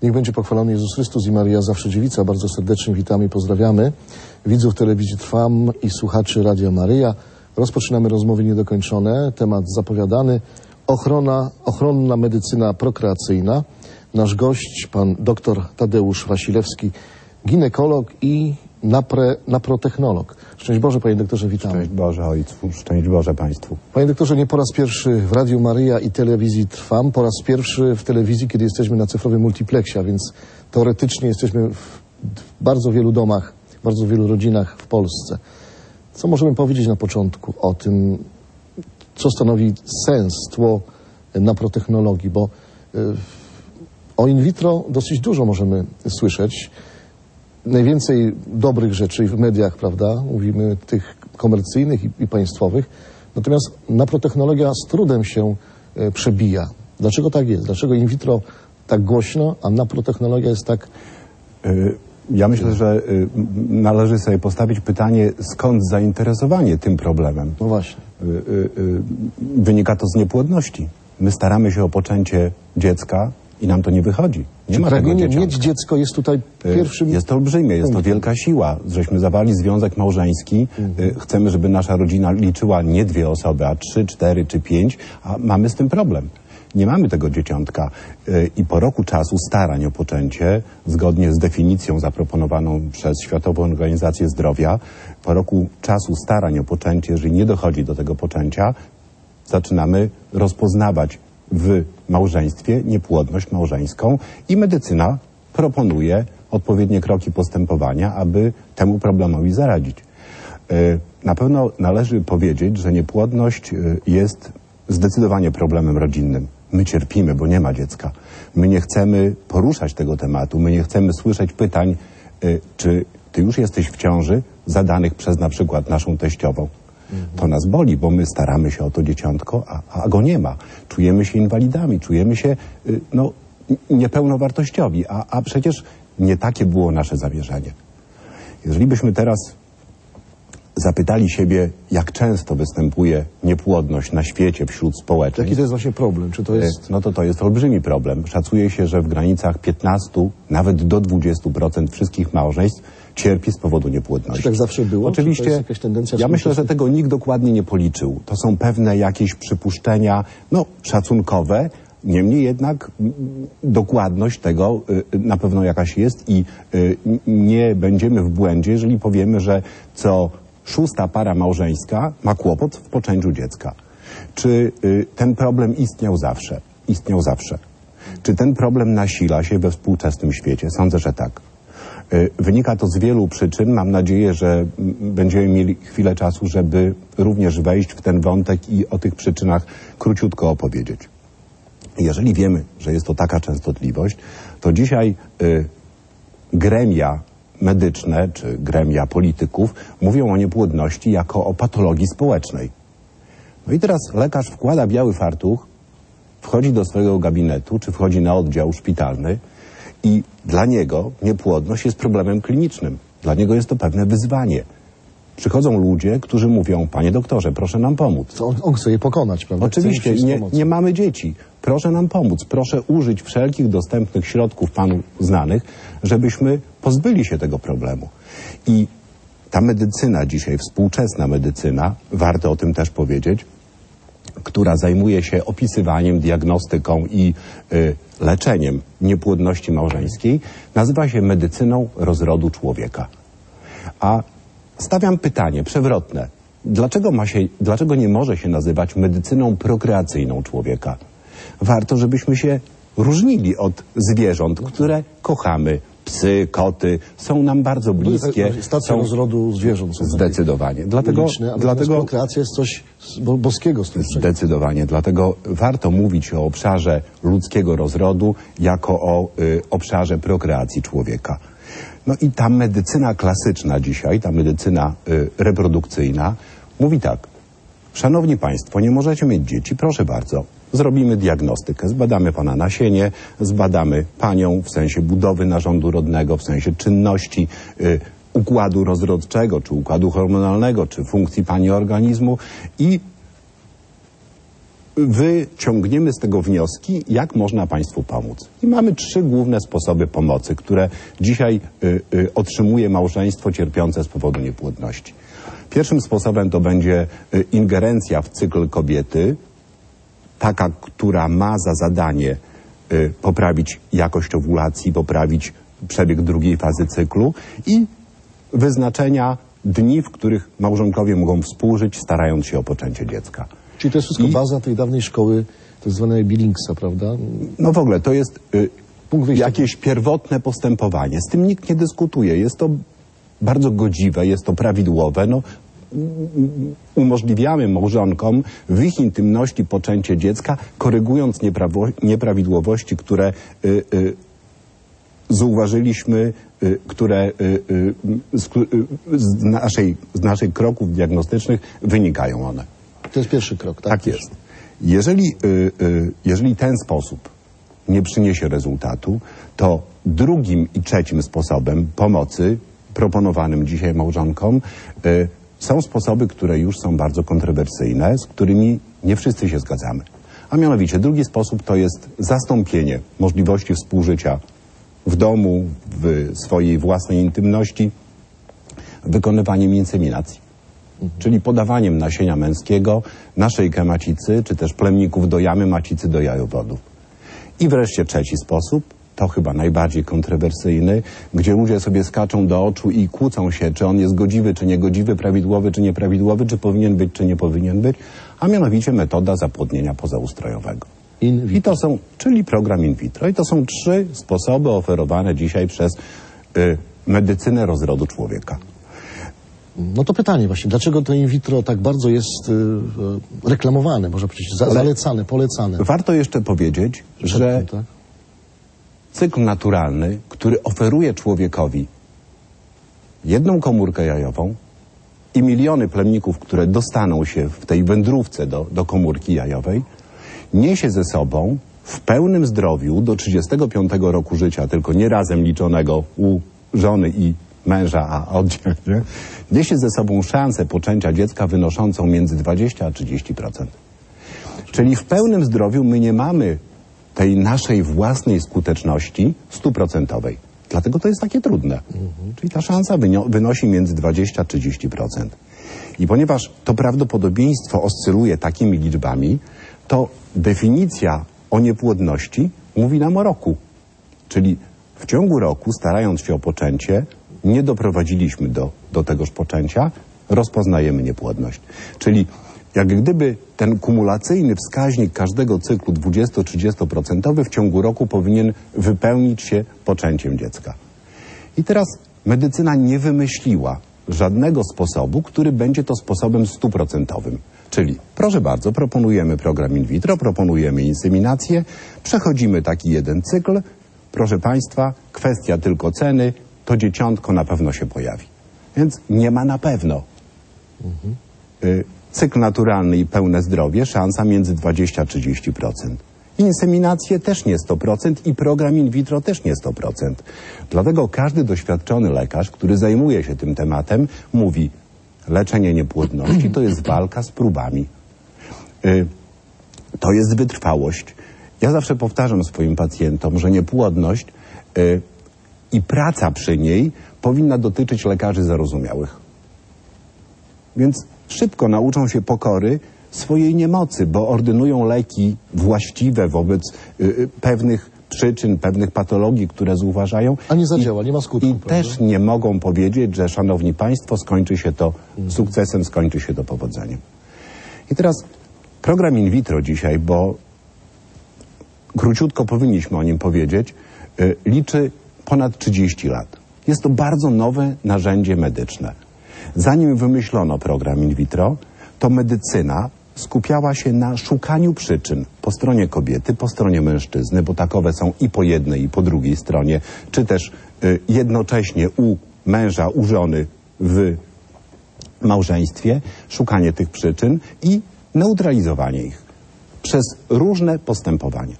Niech będzie pochwalony Jezus Chrystus i Maryja Zawsze Dziewica. Bardzo serdecznie witamy i pozdrawiamy widzów telewizji Trwam i słuchaczy Radia Maryja. Rozpoczynamy rozmowy niedokończone. Temat zapowiadany. Ochronna medycyna prokreacyjna. Nasz gość, pan dr Tadeusz Wasilewski, ginekolog i naprotechnolog. Szczęść Boże, panie doktorze, witamy. Szczęść Boże ojcu, szczęść Boże państwu. Panie doktorze, nie po raz pierwszy w Radiu Maryja i telewizji Trwam, po raz pierwszy w telewizji, kiedy jesteśmy na cyfrowym multiplexie, a więc teoretycznie jesteśmy w bardzo wielu domach, w bardzo wielu rodzinach w Polsce. Co możemy powiedzieć na początku o tym, co stanowi sens, tło naprotechnologii, bo o in vitro dosyć dużo możemy słyszeć. Najwięcej dobrych rzeczy w mediach, prawda, mówimy tych komercyjnych i państwowych, natomiast naprotechnologia z trudem się przebija. Dlaczego tak jest? Dlaczego in vitro tak głośno, a naprotechnologia jest tak... Ja myślę, że należy sobie postawić pytanie, skąd zainteresowanie tym problemem. No właśnie. Wynika to z niepłodności. My staramy się o poczęcie dziecka i nam to nie wychodzi. Nie ma tego dzieciątka. Mieć dziecko jest tutaj pierwszym... Jest to olbrzymie, jest to wielka siła. Żeśmy zawarli związek małżeński. Chcemy, żeby nasza rodzina liczyła nie 2 osoby, a 3, 4 czy 5, a mamy z tym problem. Nie mamy tego dzieciątka i po roku czasu starań o poczęcie, zgodnie z definicją zaproponowaną przez Światową Organizację Zdrowia, po roku czasu starań o poczęcie, jeżeli nie dochodzi do tego poczęcia, zaczynamy rozpoznawać w małżeństwie niepłodność małżeńską i medycyna proponuje odpowiednie kroki postępowania, aby temu problemowi zaradzić. Na pewno należy powiedzieć, że niepłodność jest zdecydowanie problemem rodzinnym. My cierpimy, bo nie ma dziecka. My nie chcemy poruszać tego tematu, my nie chcemy słyszeć pytań, czy ty już jesteś w ciąży, zadanych przez na przykład naszą teściową. To nas boli, bo my staramy się o to dzieciątko, a go nie ma. Czujemy się inwalidami, czujemy się niepełnowartościowi, a przecież nie takie było nasze zamierzenie. Jeżeli byśmy teraz zapytali siebie, jak często występuje niepłodność na świecie wśród społeczeństw. Jaki to jest właśnie problem? Czy to jest... No to jest olbrzymi problem. Szacuje się, że w granicach 15, nawet do 20% wszystkich małżeństw cierpi z powodu niepłodności. Czy tak zawsze było? Oczywiście, to jest jakaś tendencja ja myślę, że tego nikt dokładnie nie policzył. To są pewne jakieś przypuszczenia, szacunkowe, niemniej jednak dokładność tego na pewno jakaś jest i nie będziemy w błędzie, jeżeli powiemy, że co 6. para małżeńska ma kłopot w poczęciu dziecka. Czy ten problem istniał zawsze? Istniał zawsze. Czy ten problem nasila się we współczesnym świecie? Sądzę, że tak. Wynika to z wielu przyczyn. Mam nadzieję, że będziemy mieli chwilę czasu, żeby również wejść w ten wątek i o tych przyczynach króciutko opowiedzieć. Jeżeli wiemy, że jest to taka częstotliwość, to dzisiaj gremia medyczne czy gremia polityków mówią o niepłodności jako o patologii społecznej. No i teraz lekarz wkłada biały fartuch, wchodzi do swojego gabinetu czy wchodzi na oddział szpitalny i dla niego niepłodność jest problemem klinicznym. Dla niego jest to pewne wyzwanie. Przychodzą ludzie, którzy mówią, panie doktorze, proszę nam pomóc. On chce je pokonać, prawda? Oczywiście, nie mamy dzieci. Proszę nam pomóc. Proszę użyć wszelkich dostępnych środków panu znanych, żebyśmy pozbyli się tego problemu. I ta medycyna dzisiaj, współczesna medycyna, warto o tym też powiedzieć, która zajmuje się opisywaniem, diagnostyką i leczeniem niepłodności małżeńskiej, nazywa się medycyną rozrodu człowieka. A stawiam pytanie przewrotne. Dlaczego nie może się nazywać medycyną prokreacyjną człowieka? Warto, żebyśmy się różnili od zwierząt, które kochamy. Psy, koty są nam bardzo bliskie. Stacja rozrodu zwierząt są zdecydowanie. Dlatego prokreacja jest coś boskiego. Zdecydowanie. Dlatego warto mówić o obszarze ludzkiego rozrodu jako o obszarze prokreacji człowieka. No i ta medycyna klasyczna dzisiaj, ta medycyna reprodukcyjna mówi tak. Szanowni państwo, nie możecie mieć dzieci, proszę bardzo. Zrobimy diagnostykę, zbadamy pana nasienie, zbadamy panią w sensie budowy narządu rodnego, w sensie czynności układu rozrodczego, czy układu hormonalnego, czy funkcji pani organizmu i wyciągniemy z tego wnioski, jak można państwu pomóc. I mamy 3 główne sposoby pomocy, które dzisiaj otrzymuje małżeństwo cierpiące z powodu niepłodności. Pierwszym sposobem to będzie ingerencja w cykl kobiety, taka, która ma za zadanie poprawić jakość owulacji, poprawić przebieg drugiej fazy cyklu i wyznaczenia dni, w których małżonkowie mogą współżyć, starając się o poczęcie dziecka. Czyli to jest wszystko baza tej dawnej szkoły, to zwanej Billingsa, prawda? No w ogóle to jest jakieś pierwotne postępowanie. Z tym nikt nie dyskutuje. Jest to bardzo godziwe, jest to prawidłowe. No, umożliwiamy małżonkom w ich intymności poczęcie dziecka, korygując nieprawidłowości, które zauważyliśmy, które z naszych kroków diagnostycznych wynikają one. To jest pierwszy krok, tak? Tak jest. Jeżeli ten sposób nie przyniesie rezultatu, to drugim i trzecim sposobem pomocy proponowanym dzisiaj małżonkom są sposoby, które już są bardzo kontrowersyjne, z którymi nie wszyscy się zgadzamy. A mianowicie drugi sposób to jest zastąpienie możliwości współżycia w domu, w swojej własnej intymności, wykonywaniem inseminacji. Czyli podawaniem nasienia męskiego na szyjkę macicy, czy też plemników do jamy macicy do jajowodów. I wreszcie trzeci sposób, to chyba najbardziej kontrowersyjny, gdzie ludzie sobie skaczą do oczu i kłócą się, czy on jest godziwy, czy niegodziwy, prawidłowy, czy nieprawidłowy, czy powinien być, czy nie powinien być, a mianowicie metoda zapłodnienia pozaustrojowego. I to są, czyli program in vitro. I to są 3 sposoby oferowane dzisiaj przez medycynę rozrodu człowieka. No to pytanie właśnie, dlaczego to in vitro tak bardzo jest reklamowane, może powiedzieć, zalecane, polecane? Warto jeszcze powiedzieć, że tak? cykl naturalny, który oferuje człowiekowi jedną komórkę jajową i miliony plemników, które dostaną się w tej wędrówce do komórki jajowej, niesie ze sobą w pełnym zdrowiu do 35 roku życia, tylko nie razem liczonego u żony i męża, a oddzielnie, niesie ze sobą szansę poczęcia dziecka wynoszącą między 20 a 30%. Czyli w pełnym zdrowiu my nie mamy tej naszej własnej skuteczności 100%. Dlatego to jest takie trudne. Czyli ta szansa wynosi między 20 a 30%. I ponieważ to prawdopodobieństwo oscyluje takimi liczbami, to definicja o niepłodności mówi nam o roku. Czyli w ciągu roku, starając się o poczęcie, nie doprowadziliśmy do tegoż poczęcia, rozpoznajemy niepłodność. Czyli jak gdyby ten kumulacyjny wskaźnik każdego cyklu 20-30% w ciągu roku powinien wypełnić się poczęciem dziecka. I teraz medycyna nie wymyśliła żadnego sposobu, który będzie to sposobem 100%. Czyli, proszę bardzo, proponujemy program in vitro, proponujemy inseminację, przechodzimy taki jeden cykl, proszę Państwa, kwestia tylko ceny, to dzieciątko na pewno się pojawi. Więc nie ma na pewno. Cykl naturalny i pełne zdrowie, szansa między 20 a 30%. Inseminacje też nie 100% i program in vitro też nie 100%. Dlatego każdy doświadczony lekarz, który zajmuje się tym tematem, mówi, leczenie niepłodności to jest walka z próbami. To jest wytrwałość. Ja zawsze powtarzam swoim pacjentom, że niepłodność i praca przy niej powinna dotyczyć lekarzy zarozumiałych. Więc szybko nauczą się pokory swojej niemocy, bo ordynują leki właściwe wobec pewnych przyczyn, pewnych patologii, które zauważają. A nie zadziała, nie ma skutku. I też nie mogą powiedzieć, że szanowni państwo, skończy się to sukcesem, skończy się to powodzeniem. I teraz program in vitro dzisiaj, bo króciutko powinniśmy o nim powiedzieć, liczy ponad 30 lat. Jest to bardzo nowe narzędzie medyczne. Zanim wymyślono program in vitro, to medycyna skupiała się na szukaniu przyczyn po stronie kobiety, po stronie mężczyzny, bo takowe są i po jednej, i po drugiej stronie, czy też jednocześnie u męża, u żony w małżeństwie, szukanie tych przyczyn i neutralizowanie ich przez różne postępowania.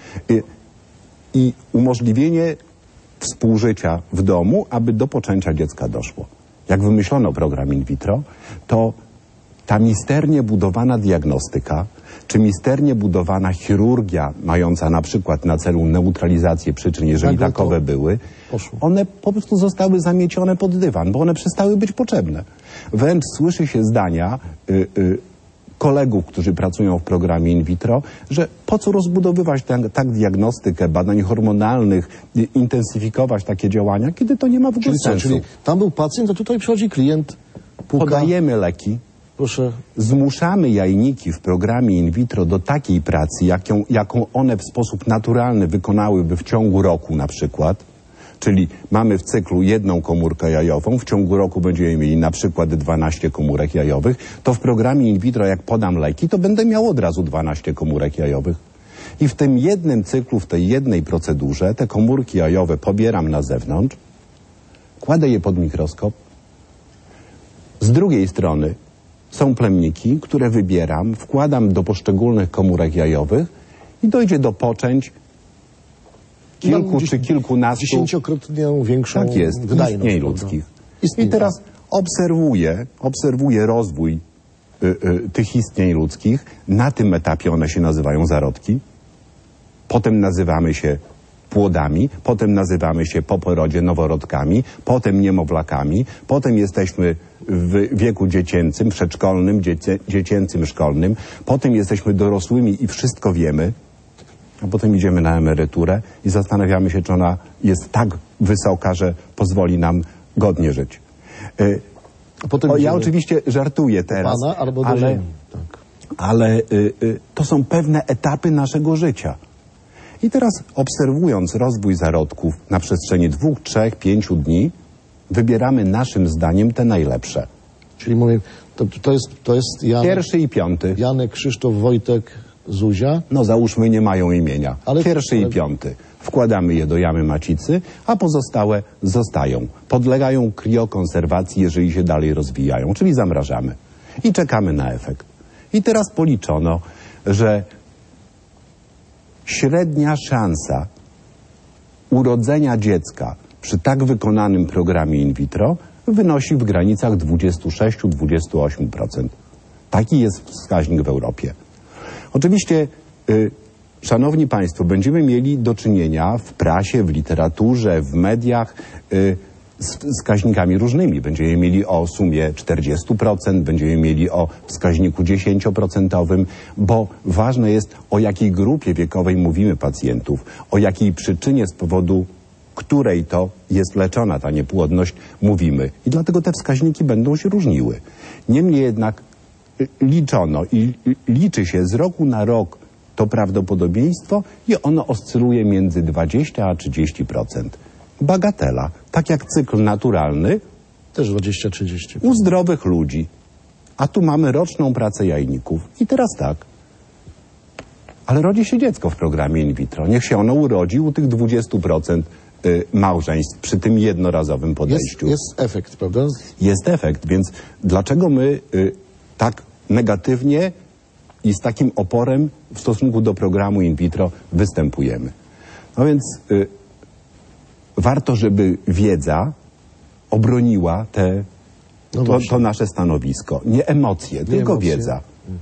I umożliwienie współżycia w domu, aby do poczęcia dziecka doszło. Jak wymyślono program in vitro, to ta misternie budowana diagnostyka, czy misternie budowana chirurgia, mająca na przykład na celu neutralizację przyczyn, jeżeli Nagle takowe to były, poszło. one po prostu zostały zamiecione pod dywan, bo one przestały być potrzebne. Wręcz słyszy się zdania kolegów, którzy pracują w programie in vitro, że po co rozbudowywać tak diagnostykę badań hormonalnych, intensyfikować takie działania, kiedy to nie ma w ogóle Czyli co? sensu. Czyli tam był pacjent, a tutaj przychodzi klient, puka. Podajemy leki, Proszę. zmuszamy jajniki w programie in vitro do takiej pracy, jaką one w sposób naturalny wykonałyby w ciągu roku na przykład. Czyli mamy w cyklu jedną komórkę jajową, w ciągu roku będziemy mieli na przykład 12 komórek jajowych, to w programie in vitro jak podam leki, to będę miał od razu 12 komórek jajowych. I w tym jednym cyklu, w tej jednej procedurze te komórki jajowe pobieram na zewnątrz, kładę je pod mikroskop. Z drugiej strony są plemniki, które wybieram, wkładam do poszczególnych komórek jajowych i dojdzie do poczęć kilku czy kilkunastu. 10-krotnie większą Tak jest, wydajność. istnień prawda? ludzkich. Istnień, I teraz obserwuję rozwój tych istnień ludzkich. Na tym etapie one się nazywają zarodki. Potem nazywamy się płodami, potem nazywamy się po porodzie noworodkami, potem niemowlakami, potem jesteśmy w wieku dziecięcym, przedszkolnym, dziecięcym, szkolnym, potem jesteśmy dorosłymi i wszystko wiemy, a potem idziemy na emeryturę i zastanawiamy się, czy ona jest tak wysoka, że pozwoli nam godnie żyć. A potem Ja idziemy oczywiście żartuję teraz, Pana albo do ziemi. Tak. ale to są pewne etapy naszego życia. I teraz obserwując rozwój zarodków na przestrzeni 2, 3, 5 dni, wybieramy naszym zdaniem te najlepsze. Czyli mówię, to jest Janek, Pierwszy i piąty. Janek, Krzysztof, Wojtek, Zuzia. No załóżmy, nie mają imienia. Ale- Pierwszy i piąty. Wkładamy je do jamy macicy, a pozostałe zostają. Podlegają kriokonserwacji, jeżeli się dalej rozwijają, czyli zamrażamy. I czekamy na efekt. I teraz policzono, że średnia szansa urodzenia dziecka przy tak wykonanym programie in vitro wynosi w granicach 26-28%. Taki jest wskaźnik w Europie. Oczywiście, szanowni państwo, będziemy mieli do czynienia w prasie, w literaturze, w mediach z wskaźnikami różnymi. Będziemy mieli o sumie 40%, będziemy mieli o wskaźniku 10%, bo ważne jest, o jakiej grupie wiekowej mówimy pacjentów, o jakiej przyczynie, z powodu której to jest leczona ta niepłodność, mówimy. I dlatego te wskaźniki będą się różniły. Niemniej jednak liczono i liczy się z roku na rok to prawdopodobieństwo i ono oscyluje między 20 a 30%. Bagatela, tak jak cykl naturalny Też 20-30. u zdrowych ludzi. A tu mamy roczną pracę jajników. I teraz tak. Ale rodzi się dziecko w programie in vitro. Niech się ono urodzi u tych 20% małżeństw przy tym jednorazowym podejściu. Jest efekt, prawda? Jest efekt, więc dlaczego my tak negatywnie i z takim oporem w stosunku do programu in vitro występujemy? No więc warto, żeby wiedza obroniła to nasze stanowisko. Nie emocje, tylko emocje. wiedza.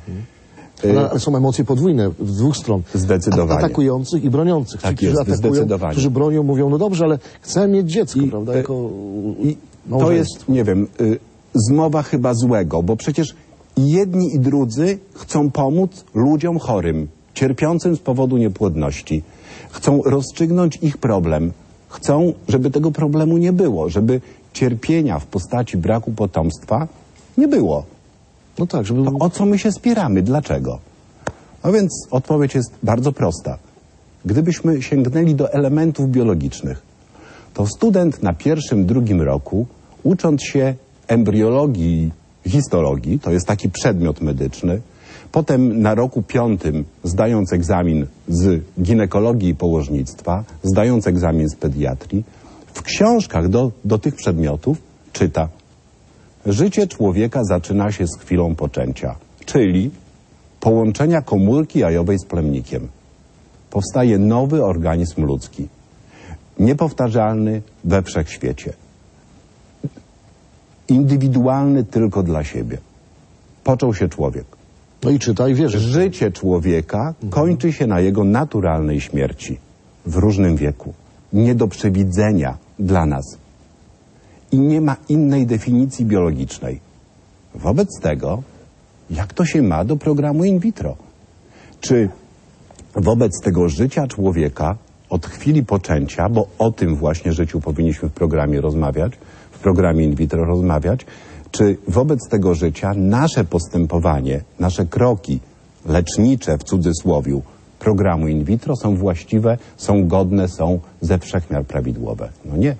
Ale są emocje podwójne z dwóch stron. Zdecydowanie. Atakujących i broniących. Tak Ci, jest, którzy atakują, zdecydowanie. którzy bronią, mówią, no dobrze, ale chcę mieć dziecko, prawda? Jako I to małżeństwo. jest, nie wiem, zmowa chyba złego, bo przecież i jedni i drudzy chcą pomóc ludziom chorym, cierpiącym z powodu niepłodności. Chcą rozstrzygnąć ich problem. Chcą, żeby tego problemu nie było, żeby cierpienia w postaci braku potomstwa nie było. No tak, żeby... O co my się spieramy? Dlaczego? No więc odpowiedź jest bardzo prosta. Gdybyśmy sięgnęli do elementów biologicznych, to student na 1., 2. roku, ucząc się embriologii, histologii, to jest taki przedmiot medyczny, potem na roku 5. zdając egzamin z ginekologii i położnictwa, zdając egzamin z pediatrii, w książkach do tych przedmiotów czyta: życie człowieka zaczyna się z chwilą poczęcia, czyli połączenia komórki jajowej z plemnikiem. Powstaje nowy organizm ludzki, niepowtarzalny we wszechświecie, indywidualny tylko dla siebie. począł się człowiek. No i czytaj, wierzę. Życie człowieka kończy się na jego naturalnej śmierci w różnym wieku. Nie do przewidzenia dla nas. I nie ma innej definicji biologicznej. Wobec tego, jak to się ma do programu in vitro? Czy wobec tego życia człowieka od chwili poczęcia, bo o tym właśnie życiu powinniśmy w programie rozmawiać, w programie in vitro rozmawiać, czy wobec tego życia nasze postępowanie, nasze kroki lecznicze w cudzysłowiu programu in vitro są właściwe, są godne, są ze wszechmiar prawidłowe? No nie.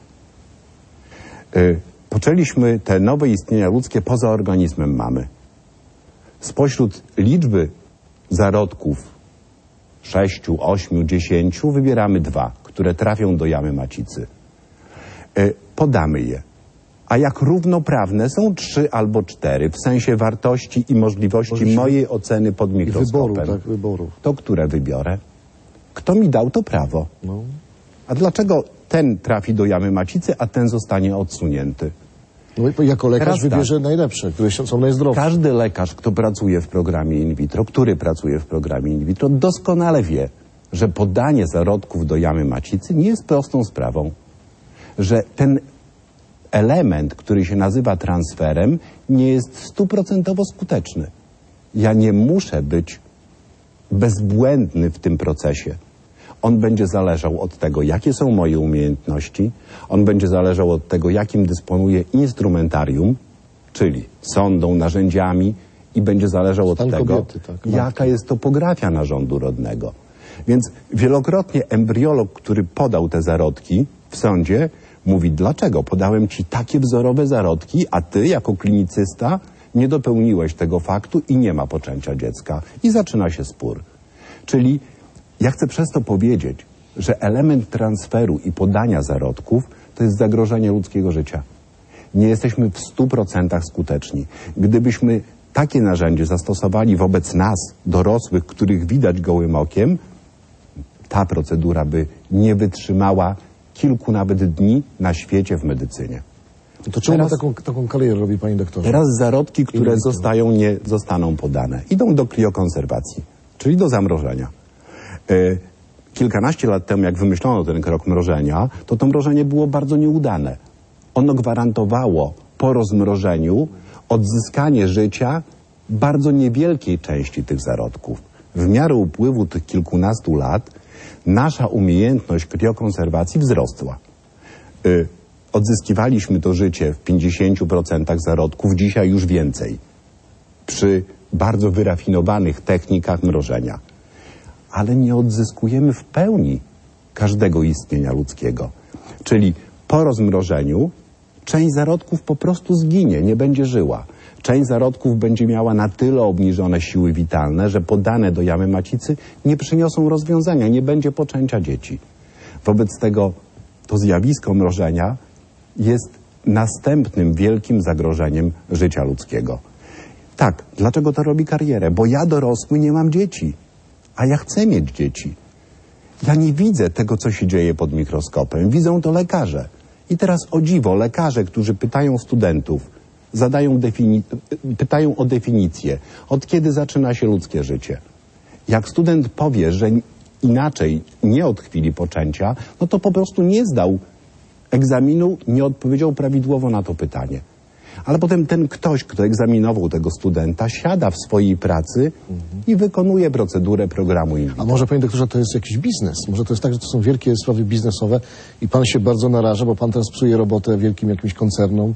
Poczęliśmy te nowe istnienia ludzkie poza organizmem mamy. Spośród liczby zarodków 6, 8, 10 wybieramy 2, które trafią do jamy macicy. Podamy je. A jak równoprawne są 3 albo 4 w sensie wartości i możliwości mojej oceny pod mikroskopem. Wyboru. To które wybiorę? Kto mi dał to prawo? No. A dlaczego ten trafi do jamy macicy, a ten zostanie odsunięty? No i jako lekarz Teraz wybierze najlepsze, które są najzdrowsze. Każdy lekarz, kto pracuje w programie in vitro, doskonale wie, że podanie zarodków do jamy macicy nie jest prostą sprawą. Że ten element, który się nazywa transferem, nie jest 100% skuteczny. Ja nie muszę być bezbłędny w tym procesie. On będzie zależał od tego, jakie są moje umiejętności, on będzie zależał od tego, jakim dysponuję instrumentarium, czyli sondą, narzędziami, i będzie zależał od tego, kobiety, tak, jaka jest topografia narządu rodnego. Więc wielokrotnie embriolog, który podał te zarodki w sądzie, mówi: dlaczego podałem ci takie wzorowe zarodki, a ty jako klinicysta nie dopełniłeś tego faktu i nie ma poczęcia dziecka. I zaczyna się spór. Czyli ja chcę przez to powiedzieć, że element transferu i podania zarodków to jest zagrożenie ludzkiego życia. Nie jesteśmy w 100% skuteczni. Gdybyśmy takie narzędzie zastosowali wobec nas, dorosłych, których widać gołym okiem, ta procedura by nie wytrzymała kilku nawet dni na świecie w medycynie. To czemu teraz, taką karierę robi pani doktorze? Teraz zarodki, które nie zostaną podane, idą do kriokonserwacji, czyli do zamrożenia. Kilkanaście lat temu, jak wymyślono ten krok mrożenia, to mrożenie było bardzo nieudane. Ono gwarantowało po rozmrożeniu odzyskanie życia bardzo niewielkiej części tych zarodków. W miarę upływu tych kilkunastu lat nasza umiejętność kriokonserwacji wzrosła. Odzyskiwaliśmy to życie w 50% zarodków, dzisiaj już więcej. Przy bardzo wyrafinowanych technikach mrożenia. Ale nie odzyskujemy w pełni każdego istnienia ludzkiego. Czyli po rozmrożeniu część zarodków po prostu zginie, nie będzie żyła. Część zarodków będzie miała na tyle obniżone siły witalne, że podane do jamy macicy nie przyniosą rozwiązania, nie będzie poczęcia dzieci. Wobec tego to zjawisko mrożenia jest następnym wielkim zagrożeniem życia ludzkiego. Tak, dlaczego to robi karierę? Bo ja dorosły nie mam dzieci, a ja chcę mieć dzieci. Ja nie widzę tego, co się dzieje pod mikroskopem. Widzą to lekarze. I teraz o dziwo, lekarze, którzy pytają studentów, pytają o definicję, od kiedy zaczyna się ludzkie życie. Jak student powie, że inaczej, nie od chwili poczęcia, no to po prostu nie zdał egzaminu, nie odpowiedział prawidłowo na to pytanie. Ale potem ten ktoś, kto egzaminował tego studenta, siada w swojej pracy i wykonuje procedurę programu in vitro. A może, panie doktorze, to jest jakiś biznes? Może to jest tak, że to są wielkie sprawy biznesowe i pan się bardzo naraża, bo pan teraz psuje robotę wielkim jakimś koncernom,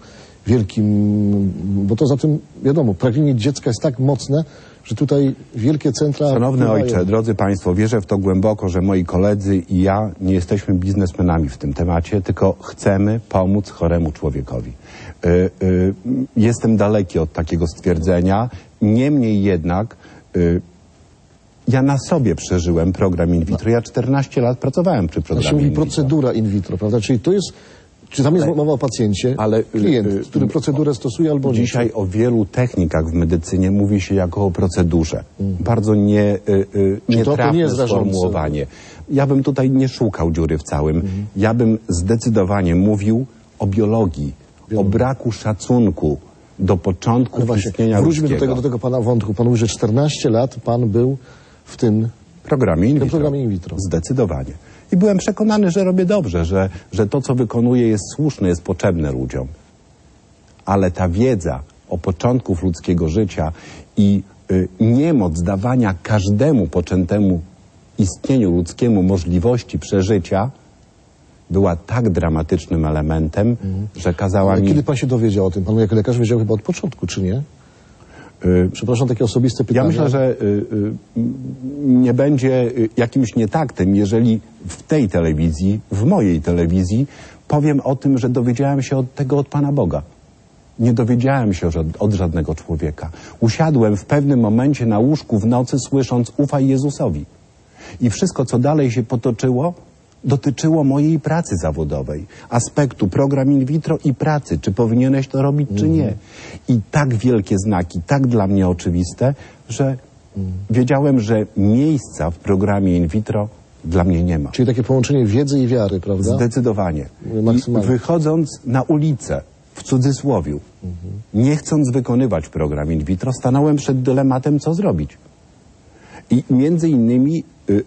bo to za tym, wiadomo, pragnienie dziecka jest tak mocne, że tutaj wielkie centra... Szanowny ojcze, drodzy państwo, wierzę w to głęboko, że moi koledzy i ja nie jesteśmy biznesmenami w tym temacie, tylko chcemy pomóc choremu człowiekowi. Jestem daleki od takiego stwierdzenia, niemniej jednak ja na sobie przeżyłem program in vitro. Ja 14 lat pracowałem przy programie in vitro. Procedura in vitro, prawda? Czyli to jest... Czy tam jest mowa o pacjencie, ale klient, który procedurę stosuje albo nie? Dzisiaj o wielu technikach w medycynie mówi się jako o procedurze. Bardzo nietrafne sformułowanie. Ja bym tutaj nie szukał dziury w całym. Ja bym zdecydowanie mówił o biologii, o braku szacunku do początku Ale właśnie, istnienia wróćmy ludzkiego. do tego pana wątku. Pan mówi, że 14 lat pan był w tym Programie in vitro. programie in vitro. Zdecydowanie. I byłem przekonany, że robię dobrze, że to, co wykonuję, jest słuszne, jest potrzebne ludziom. Ale ta wiedza o początkach ludzkiego życia i niemoc dawania każdemu poczętemu istnieniu ludzkiemu możliwości przeżycia była tak dramatycznym elementem, że kazała Ale mi... kiedy pan się dowiedział o tym? Pan jako lekarz wiedział chyba od początku, czy nie? Przepraszam, takie osobiste pytanie. Ja myślę, że nie będzie jakimś nietaktem, jeżeli w tej telewizji, w mojej telewizji powiem o tym, że dowiedziałem się tego od Pana Boga. Nie dowiedziałem się od żadnego człowieka. Usiadłem w pewnym momencie na łóżku w nocy, słysząc: ufaj Jezusowi. I wszystko, co dalej się potoczyło, dotyczyło mojej pracy zawodowej, aspektu program in vitro i pracy, czy powinieneś to robić, czy nie. I tak wielkie znaki, tak dla mnie oczywiste, że wiedziałem, że miejsca w programie in vitro dla mnie nie ma. Czyli takie połączenie wiedzy i wiary, prawda? Zdecydowanie. I Maksymalnie. wychodząc na ulicę, w cudzysłowiu, nie chcąc wykonywać program in vitro, stanąłem przed dylematem, co zrobić. I między innymi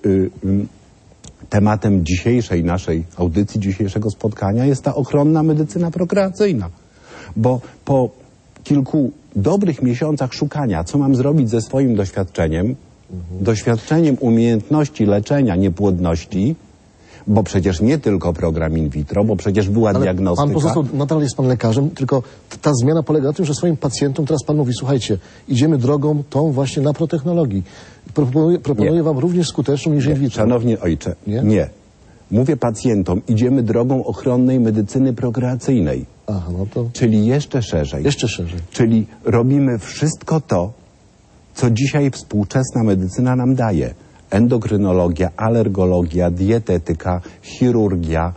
tematem dzisiejszej naszej audycji, dzisiejszego spotkania jest ta ochronna medycyna prokreacyjna. Bo po kilku dobrych miesiącach szukania, co mam zrobić ze swoim doświadczeniem umiejętności leczenia niepłodności, bo przecież nie tylko program in vitro, bo przecież była diagnostyka. Pan pozostał, nadal jest pan lekarzem, tylko ta zmiana polega na tym, że swoim pacjentom teraz pan mówi: słuchajcie, idziemy drogą tą właśnie naprotechnologii. Proponuję wam również skuteczną niż in vitro. Szanowny ojcze, Nie? nie. Mówię pacjentom, idziemy drogą ochronnej medycyny prokreacyjnej. Aha, no to Czyli jeszcze szerzej. jeszcze szerzej. Czyli robimy wszystko to, co dzisiaj współczesna medycyna nam daje. Endokrynologia, alergologia, dietetyka, chirurgia,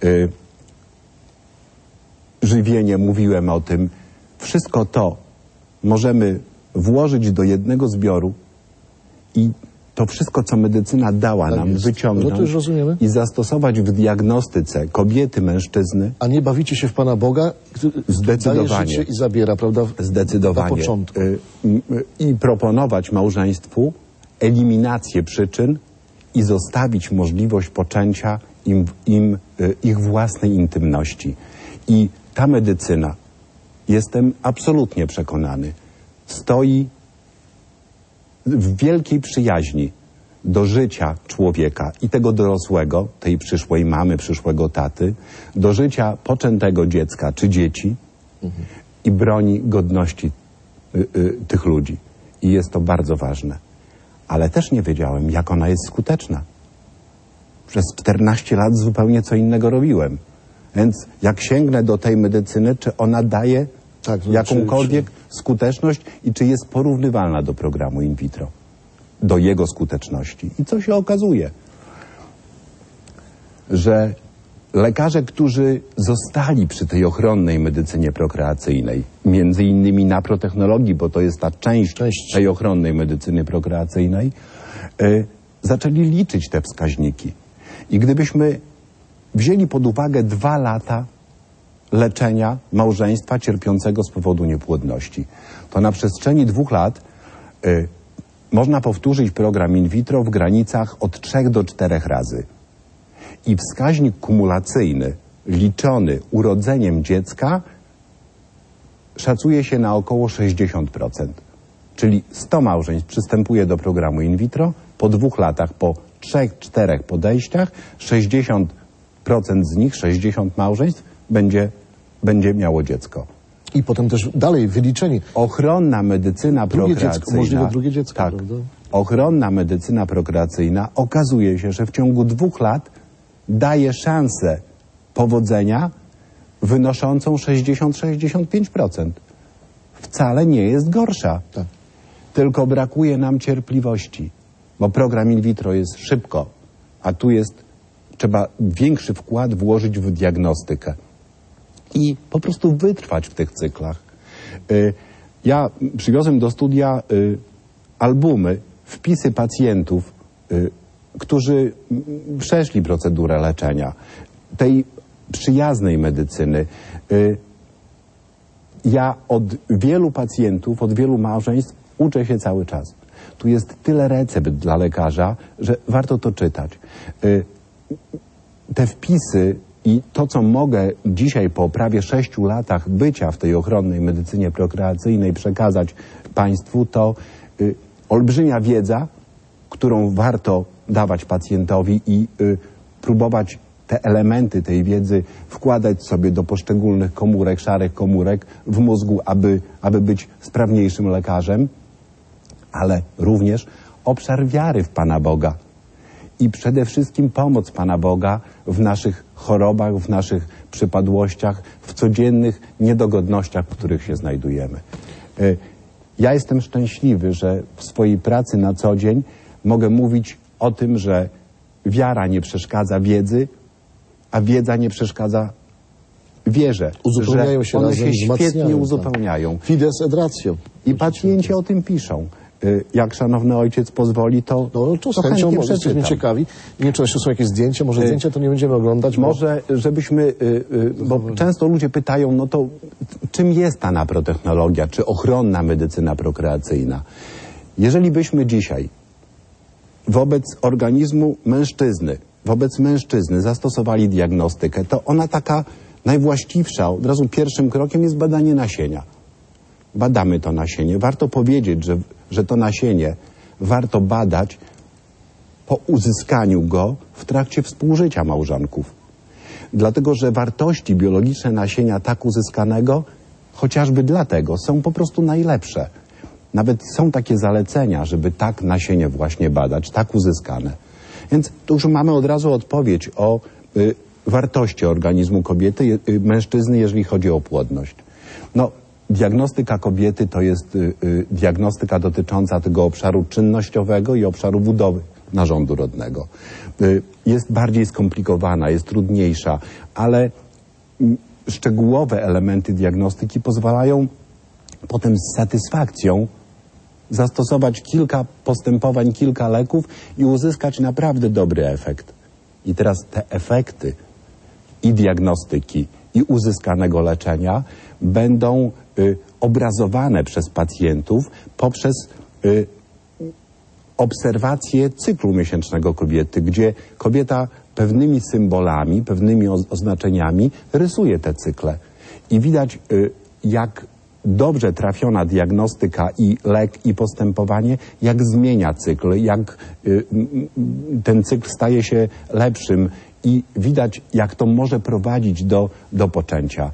żywienie, mówiłem o tym. Wszystko to możemy włożyć do jednego zbioru i to wszystko, co medycyna dała Tak nam, jest. wyciągnąć No to już rozumiemy. i zastosować w diagnostyce kobiety, mężczyzny. A nie bawicie się w Pana Boga, który Zdecydowanie. daje życie i zabiera, prawda? Zdecydowanie. Na początku. I proponować małżeństwu eliminację przyczyn i zostawić możliwość poczęcia ich własnej intymności. I ta medycyna, jestem absolutnie przekonany, stoi w wielkiej przyjaźni do życia człowieka i tego dorosłego, tej przyszłej mamy, przyszłego taty, do życia poczętego dziecka czy dzieci i broni godności tych ludzi. I jest to bardzo ważne. Ale też nie wiedziałem, jak ona jest skuteczna. Przez 14 lat zupełnie co innego robiłem. Więc jak sięgnę do tej medycyny, czy ona daje jakąkolwiek skuteczność i czy jest porównywalna do programu in vitro, do jego skuteczności. I co się okazuje? Że lekarze, którzy zostali przy tej ochronnej medycynie prokreacyjnej, między innymi naprotechnologii, bo to jest ta część tej ochronnej medycyny prokreacyjnej, zaczęli liczyć te wskaźniki. I gdybyśmy wzięli pod uwagę 2 lata leczenia małżeństwa cierpiącego z powodu niepłodności, to na przestrzeni 2 lat można powtórzyć program in vitro w granicach od 3 do 4 razy. I wskaźnik kumulacyjny liczony urodzeniem dziecka szacuje się na około 60%. Czyli 100 małżeństw przystępuje do programu in vitro, po 2 latach, po 3-4 podejściach 60% z nich, 60 małżeństw będzie miało dziecko. I potem też dalej wyliczeni. Ochronna medycyna prokreacyjna. Możliwe drugie dziecko, tak, prawda? Ochronna medycyna prokreacyjna okazuje się, że w ciągu 2 lat daje szansę powodzenia wynoszącą 60-65%. Wcale nie jest gorsza. Tak. Tylko brakuje nam cierpliwości, bo program in vitro jest szybko, a tu trzeba większy wkład włożyć w diagnostykę i po prostu wytrwać w tych cyklach. Ja przywiozłem do studia albumy, wpisy pacjentów, którzy przeszli procedurę leczenia, tej przyjaznej medycyny. Ja od wielu pacjentów, od wielu małżeństw uczę się cały czas. Tu jest tyle recept dla lekarza, że warto to czytać. Te wpisy i to, co mogę dzisiaj po prawie 6 latach bycia w tej ochronnej medycynie prokreacyjnej przekazać Państwu, to olbrzymia wiedza, którą warto dawać pacjentowi i próbować te elementy tej wiedzy wkładać sobie do poszczególnych komórek, szarych komórek w mózgu, aby być sprawniejszym lekarzem, ale również obszar wiary w Pana Boga i przede wszystkim pomoc Pana Boga w naszych chorobach, w naszych przypadłościach, w codziennych niedogodnościach, w których się znajdujemy. Ja jestem szczęśliwy, że w swojej pracy na co dzień mogę mówić o tym, że wiara nie przeszkadza wiedzy, a wiedza nie przeszkadza wierze. Uzupełniają że się one razem, się świetnie wzmacniają, uzupełniają. Fides et ratio. I pacjenci o tym piszą. Jak szanowny ojciec pozwoli, to No, z chęcią, może jesteśmy ciekawi. Nie wiem, czy jeszcze są jakieś zdjęcia, może zdjęcia to nie będziemy oglądać. Może, żebyśmy, bo często ludzie pytają, no to czym jest ta naprotechnologia, czy ochronna medycyna prokreacyjna? Jeżeli byśmy dzisiaj wobec organizmu mężczyzny, zastosowali diagnostykę, to ona taka najwłaściwsza, od razu pierwszym krokiem jest badanie nasienia. Badamy to nasienie. Warto powiedzieć, że to nasienie warto badać po uzyskaniu go w trakcie współżycia małżonków. Dlatego, że wartości biologiczne nasienia tak uzyskanego chociażby dlatego są po prostu najlepsze. Nawet są takie zalecenia, żeby tak nasienie właśnie badać, tak uzyskane. Więc tu już mamy od razu odpowiedź o wartości organizmu kobiety, mężczyzny, jeżeli chodzi o płodność. No, diagnostyka kobiety to jest diagnostyka dotycząca tego obszaru czynnościowego i obszaru budowy narządu rodnego. Jest bardziej skomplikowana, jest trudniejsza, ale szczegółowe elementy diagnostyki pozwalają potem z satysfakcją zastosować kilka postępowań, kilka leków i uzyskać naprawdę dobry efekt. I teraz te efekty i diagnostyki, i uzyskanego leczenia będą obrazowane przez pacjentów poprzez obserwację cyklu miesięcznego kobiety, gdzie kobieta pewnymi symbolami, pewnymi oznaczeniami rysuje te cykle. I widać, jak dobrze trafiona diagnostyka i lek i postępowanie, jak zmienia cykl, jak ten cykl staje się lepszym i widać, jak to może prowadzić do poczęcia.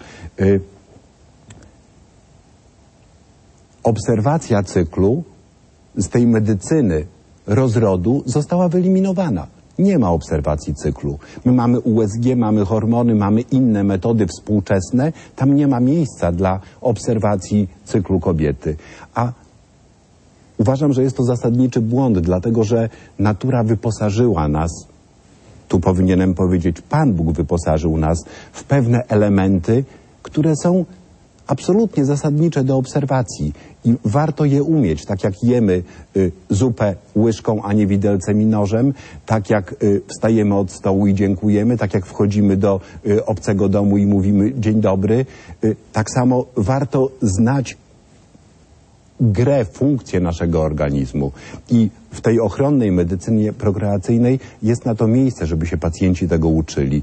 Obserwacja cyklu z tej medycyny rozrodu została wyeliminowana. Nie ma obserwacji cyklu. My mamy USG, mamy hormony, mamy inne metody współczesne. Tam nie ma miejsca dla obserwacji cyklu kobiety. A uważam, że jest to zasadniczy błąd, dlatego że natura wyposażyła nas, tu powinienem powiedzieć, Pan Bóg wyposażył nas w pewne elementy, które są absolutnie zasadnicze do obserwacji i warto je umieć, tak jak jemy zupę łyżką, a nie widelcem i nożem, tak jak wstajemy od stołu i dziękujemy, tak jak wchodzimy do obcego domu i mówimy dzień dobry, tak samo warto znać grę, funkcję naszego organizmu i w tej ochronnej medycynie prokreacyjnej jest na to miejsce, żeby się pacjenci tego uczyli.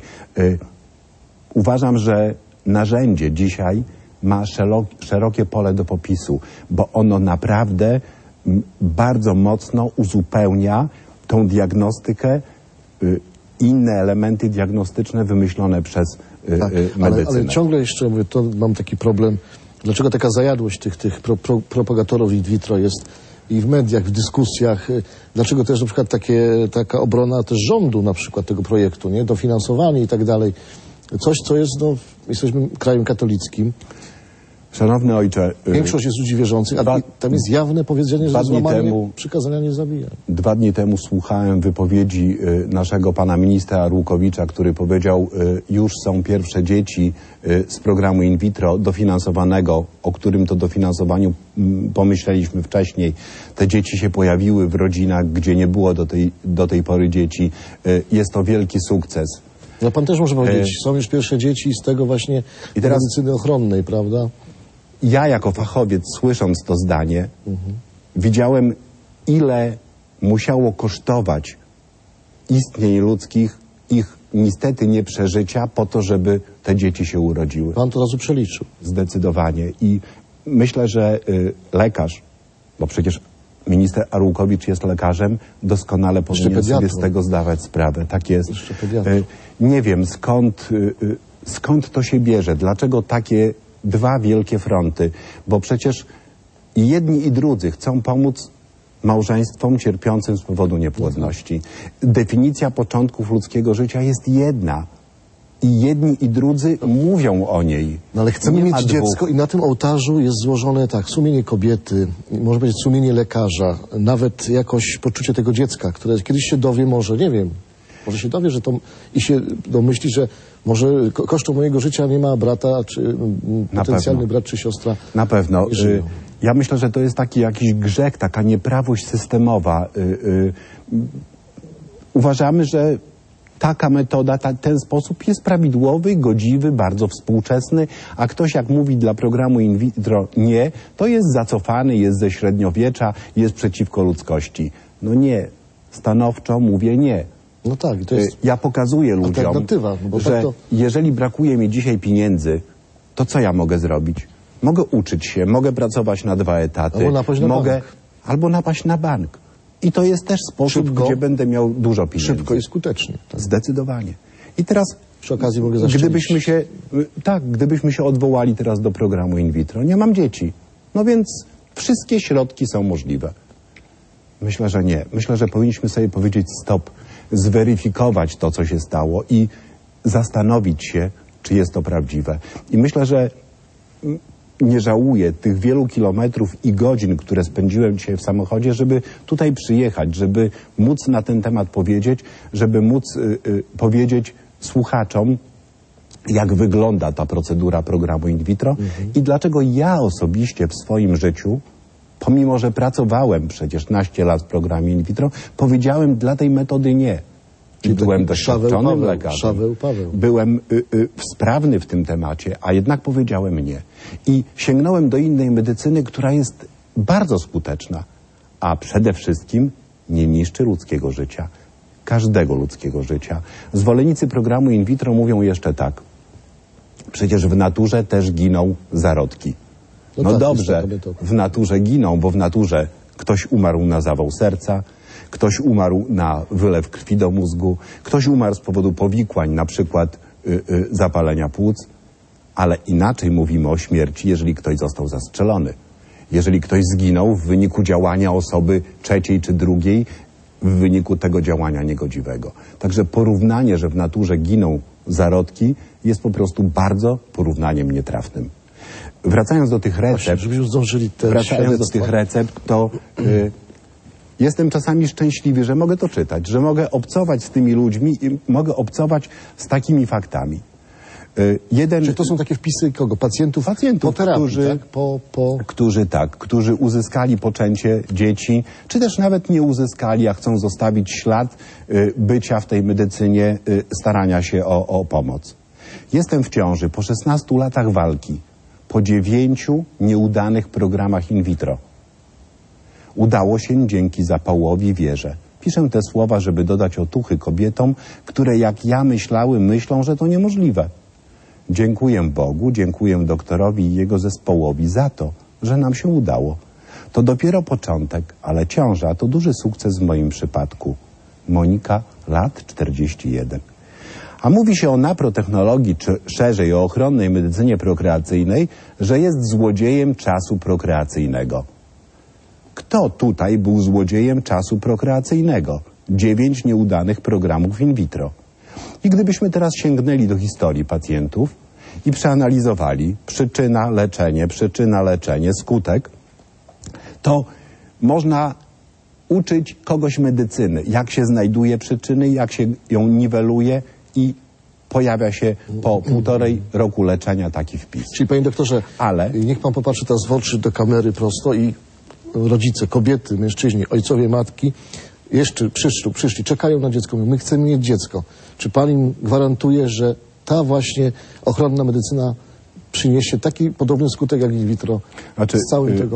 Uważam, że narzędzie dzisiaj ma szerokie pole do popisu, bo ono naprawdę bardzo mocno uzupełnia tą diagnostykę, inne elementy diagnostyczne wymyślone przez medycynę. Ale ciągle jeszcze mówię, to mam taki problem, dlaczego taka zajadłość tych propagatorów in vitro jest i w mediach, w dyskusjach, dlaczego też na przykład taka obrona też rządu na przykład tego projektu, nie, dofinansowanie i tak dalej. Coś, co jest, no, jesteśmy krajem katolickim. Szanowny ojcze... Większość jest ludzi wierzących, a tam jest jawne powiedzenie, że złamanie przykazania nie zabija. 2 dni temu słuchałem wypowiedzi naszego pana ministra Arłukowicza, który powiedział, już są pierwsze dzieci z programu in vitro dofinansowanego, o którym to dofinansowaniu pomyśleliśmy wcześniej. Te dzieci się pojawiły w rodzinach, gdzie nie było do tej pory dzieci. Jest to wielki sukces. No pan też może powiedzieć, są już pierwsze dzieci z tego właśnie medycyny ochronnej, prawda? ja jako fachowiec, słysząc to zdanie, widziałem, ile musiało kosztować istnień ludzkich, ich niestety nieprzeżycia po to, żeby te dzieci się urodziły. Pan to razu przeliczył. Zdecydowanie. I myślę, że lekarz, bo przecież minister Arłukowicz jest lekarzem, doskonale powinien sobie z tego zdawać sprawę. Tak jest. Nie wiem, skąd to się bierze, dlaczego takie dwa wielkie fronty, bo przecież i jedni i drudzy chcą pomóc małżeństwom cierpiącym z powodu niepłodności. Definicja początków ludzkiego życia jest jedna. I jedni i drudzy mówią o niej. No ale chcemy mieć dziecko i na tym ołtarzu jest złożone tak, sumienie kobiety, może być sumienie lekarza, nawet jakoś poczucie tego dziecka, które kiedyś się dowie, może, nie wiem, może się dowie, że to i się domyśli, że może kosztem mojego życia nie ma brata, czy potencjalny brat, czy siostra. Na pewno. Ja myślę, że to jest taki jakiś grzech, taka nieprawość systemowa. Uważamy, że taka metoda, ten sposób jest prawidłowy, godziwy, bardzo współczesny, a ktoś jak mówi dla programu in vitro nie, to jest zacofany, jest ze średniowiecza, jest przeciwko ludzkości. No nie, stanowczo mówię nie. No tak, to jest ja pokazuję ludziom, że jeżeli brakuje mi dzisiaj pieniędzy, to co ja mogę zrobić? Mogę uczyć się, mogę pracować na 2 etaty, albo napaść na bank. Albo napaść na bank. I to jest też sposób, gdzie będę miał dużo pieniędzy. Szybko i skutecznie. Tak. Zdecydowanie. I teraz przy okazji mogę zaszczelić. Gdybyśmy się odwołali teraz do programu in vitro, nie mam dzieci. No więc wszystkie środki są możliwe. Myślę, że nie. Myślę, że powinniśmy sobie powiedzieć stop, zweryfikować to, co się stało i zastanowić się, czy jest to prawdziwe. I myślę, że nie żałuję tych wielu kilometrów i godzin, które spędziłem dzisiaj w samochodzie, żeby tutaj przyjechać, żeby móc na ten temat powiedzieć, żeby móc powiedzieć słuchaczom, jak wygląda ta procedura programu in vitro i dlaczego ja osobiście w swoim życiu, pomimo że pracowałem przecież 15 lat w programie in vitro, powiedziałem dla tej metody nie. Czyli byłem doświadczonym lekarzem, Paweł. byłem sprawny w tym temacie, a jednak powiedziałem nie. I sięgnąłem do innej medycyny, która jest bardzo skuteczna, a przede wszystkim nie niszczy ludzkiego życia, każdego ludzkiego życia. Zwolennicy programu in vitro mówią jeszcze tak, przecież w naturze też giną zarodki. No tak, dobrze, w naturze giną, bo w naturze ktoś umarł na zawał serca, ktoś umarł na wylew krwi do mózgu, ktoś umarł z powodu powikłań, na przykład zapalenia płuc, ale inaczej mówimy o śmierci, jeżeli ktoś został zastrzelony. Jeżeli ktoś zginął w wyniku działania osoby trzeciej czy drugiej, w wyniku tego działania niegodziwego. Także porównanie, że w naturze giną zarodki, jest po prostu bardzo porównaniem nietrafnym. Wracając do tych recept, to jestem czasami szczęśliwy, że mogę to czytać, że mogę obcować z tymi ludźmi i mogę obcować z takimi faktami. Czy to są takie wpisy kogo? Pacjentów po terapii, którzy uzyskali poczęcie dzieci, czy też nawet nie uzyskali, a chcą zostawić ślad bycia w tej medycynie, starania się o pomoc. Jestem w ciąży po 16 latach walki, po 9 nieudanych programach in vitro. Udało się dzięki zapałowi wierze. Piszę te słowa, żeby dodać otuchy kobietom, które jak ja myślą, że to niemożliwe. Dziękuję Bogu, dziękuję doktorowi i jego zespołowi za to, że nam się udało. To dopiero początek, ale ciąża to duży sukces w moim przypadku. Monika, lat 41. A mówi się o naprotechnologii, czy szerzej o ochronnej medycynie prokreacyjnej, że jest złodziejem czasu prokreacyjnego. Kto tutaj był złodziejem czasu prokreacyjnego? 9 nieudanych programów in vitro. I gdybyśmy teraz sięgnęli do historii pacjentów i przeanalizowali przyczyna, leczenie, skutek, to można uczyć kogoś medycyny, jak się znajduje przyczyny, jak się ją niweluje i pojawia się po 1,5 roku leczenia taki wpis. Czyli panie doktorze, niech pan popatrzy teraz w oczy do kamery prosto i rodzice, kobiety, mężczyźni, ojcowie, matki jeszcze przyszli, czekają na dziecko, mówią, my chcemy mieć dziecko. Czy pan im gwarantuje, że ta właśnie ochronna medycyna przyniesie taki podobny skutek jak in vitro z całym tego...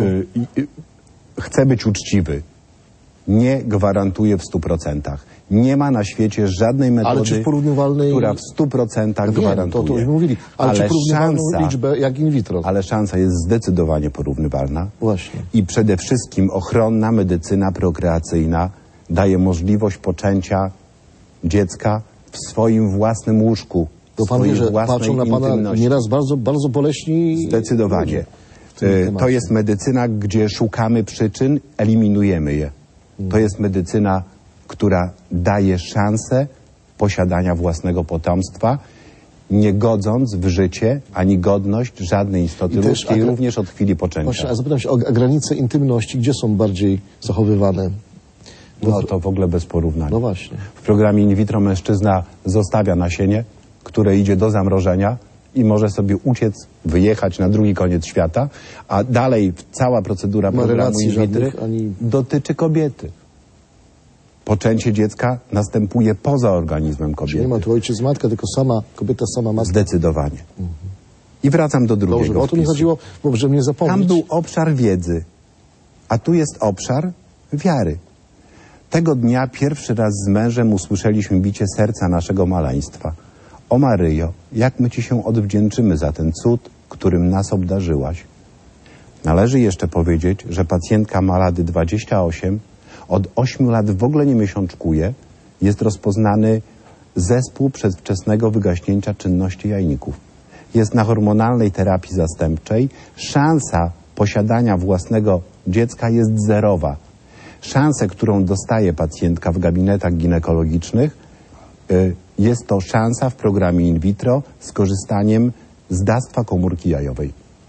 Chcę być uczciwy. Nie gwarantuję w 100%. Nie ma na świecie żadnej metody, ale czy w porównywalnej... która w 100% gwarantuje. To już mówili. Ale czy porównywalną liczbę jak in vitro? Ale szansa jest zdecydowanie porównywalna. Właśnie. I przede wszystkim ochronna medycyna prokreacyjna daje możliwość poczęcia dziecka w swoim własnym łóżku. To pan wie, że patrzą na pana nieraz bardzo, bardzo boleśni... Zdecydowanie. To jest medycyna, gdzie szukamy przyczyn, eliminujemy je. To jest medycyna, która daje szansę posiadania własnego potomstwa, nie godząc w życie ani godność żadnej istoty ludzkiej, również od chwili poczęcia. Właśnie, a zapytam się o granice intymności, gdzie są bardziej zachowywane? No to w ogóle bez porównania. No właśnie. W programie in vitro mężczyzna zostawia nasienie, które idzie do zamrożenia i może sobie uciec, wyjechać na drugi koniec świata, a dalej cała procedura programu in vitro dotyczy kobiety. Poczęcie dziecka następuje poza organizmem kobiety. Czyli nie ma tu ojciec, matka, tylko sama kobieta, sama matka. Zdecydowanie. I wracam do drugiego Dobrze, o to mi chodziło, żeby nie zapomnieć. Tam był obszar wiedzy, a tu jest obszar wiary. Tego dnia pierwszy raz z mężem usłyszeliśmy bicie serca naszego maleństwa. O Maryjo, jak my Ci się odwdzięczymy za ten cud, którym nas obdarzyłaś. Należy jeszcze powiedzieć, że pacjentka ma lat 28, od 8 lat w ogóle nie miesiączkuje, jest rozpoznany zespół przedwczesnego wygaśnięcia czynności jajników. Jest na hormonalnej terapii zastępczej. Szansa posiadania własnego dziecka jest zerowa. Szansę, którą dostaje pacjentka w gabinetach ginekologicznych, jest to szansa w programie in vitro z korzystaniem z dawstwa komórki jajowej.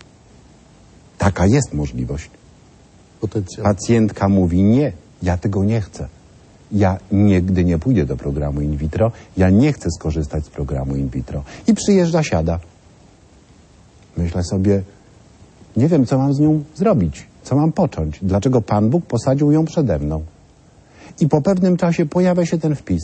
Taka jest możliwość. Potencjał. Pacjentka mówi: nie, ja tego nie chcę. Ja nigdy nie pójdę do programu in vitro, ja nie chcę skorzystać z programu in vitro. I przyjeżdża, siada. Myślę sobie, nie wiem, co mam z nią zrobić, co mam począć, dlaczego Pan Bóg posadził ją przede mną. I po pewnym czasie pojawia się ten wpis.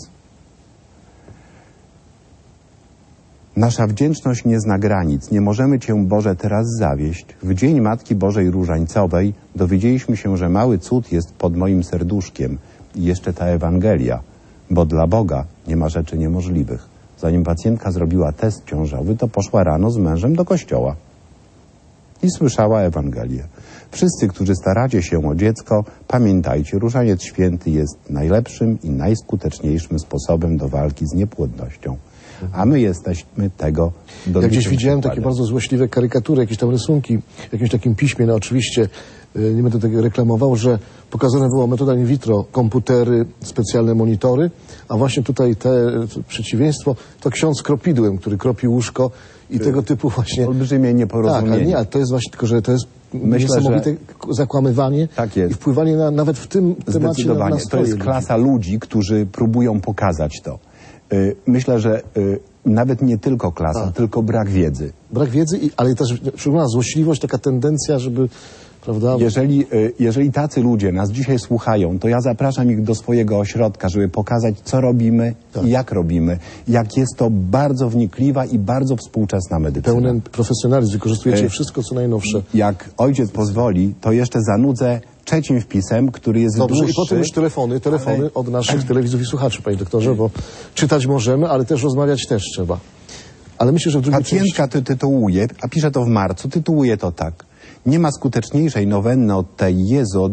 Nasza wdzięczność nie zna granic. Nie możemy Cię, Boże, teraz zawieść. W dzień Matki Bożej Różańcowej dowiedzieliśmy się, że mały cud jest pod moim serduszkiem. I jeszcze ta Ewangelia, bo dla Boga nie ma rzeczy niemożliwych. Zanim pacjentka zrobiła test ciążowy, to poszła rano z mężem do kościoła i słyszała Ewangelię. Wszyscy, którzy staracie się o dziecko, pamiętajcie, Różaniec Święty jest najlepszym i najskuteczniejszym sposobem do walki z niepłodnością. A my jesteśmy tego Ja gdzieś widziałem takie bardzo złośliwe karykatury, jakieś tam rysunki, w jakimś takim piśmie, no oczywiście nie będę tego reklamował, że pokazana była metoda in vitro, komputery, specjalne monitory, a właśnie tutaj to przeciwieństwo to ksiądz z kropidłem, który kropi łóżko i tego typu właśnie... Olbrzymie nieporozumienie. Tak, ale nie, to jest właśnie tylko, że to jest niesamowite zakłamywanie i wpływanie nawet w tym temacie na nastroje. To jest klasa ludzi, którzy próbują pokazać to. Myślę, że nawet nie tylko klasa, tylko brak wiedzy. Brak wiedzy, ale też szczególna złośliwość, taka tendencja, żeby... Prawda? Jeżeli tacy ludzie nas dzisiaj słuchają, to ja zapraszam ich do swojego ośrodka, żeby pokazać, co robimy i jak robimy. Jak jest to bardzo wnikliwa i bardzo współczesna medycyna. Pełen profesjonalizm, wykorzystujecie wszystko, co najnowsze. Jak ojciec pozwoli, to jeszcze zanudzę trzecim wpisem, który jest dłuższy. I potem już telefony od naszych telewidzów i słuchaczy, panie doktorze, bo czytać możemy, ale też rozmawiać też trzeba. Ale myślę, że w drugiej Pacjentka tytułuje, a pisze to w marcu, tytułuje to tak. Nie ma skuteczniejszej nowenny od tej: Jezu,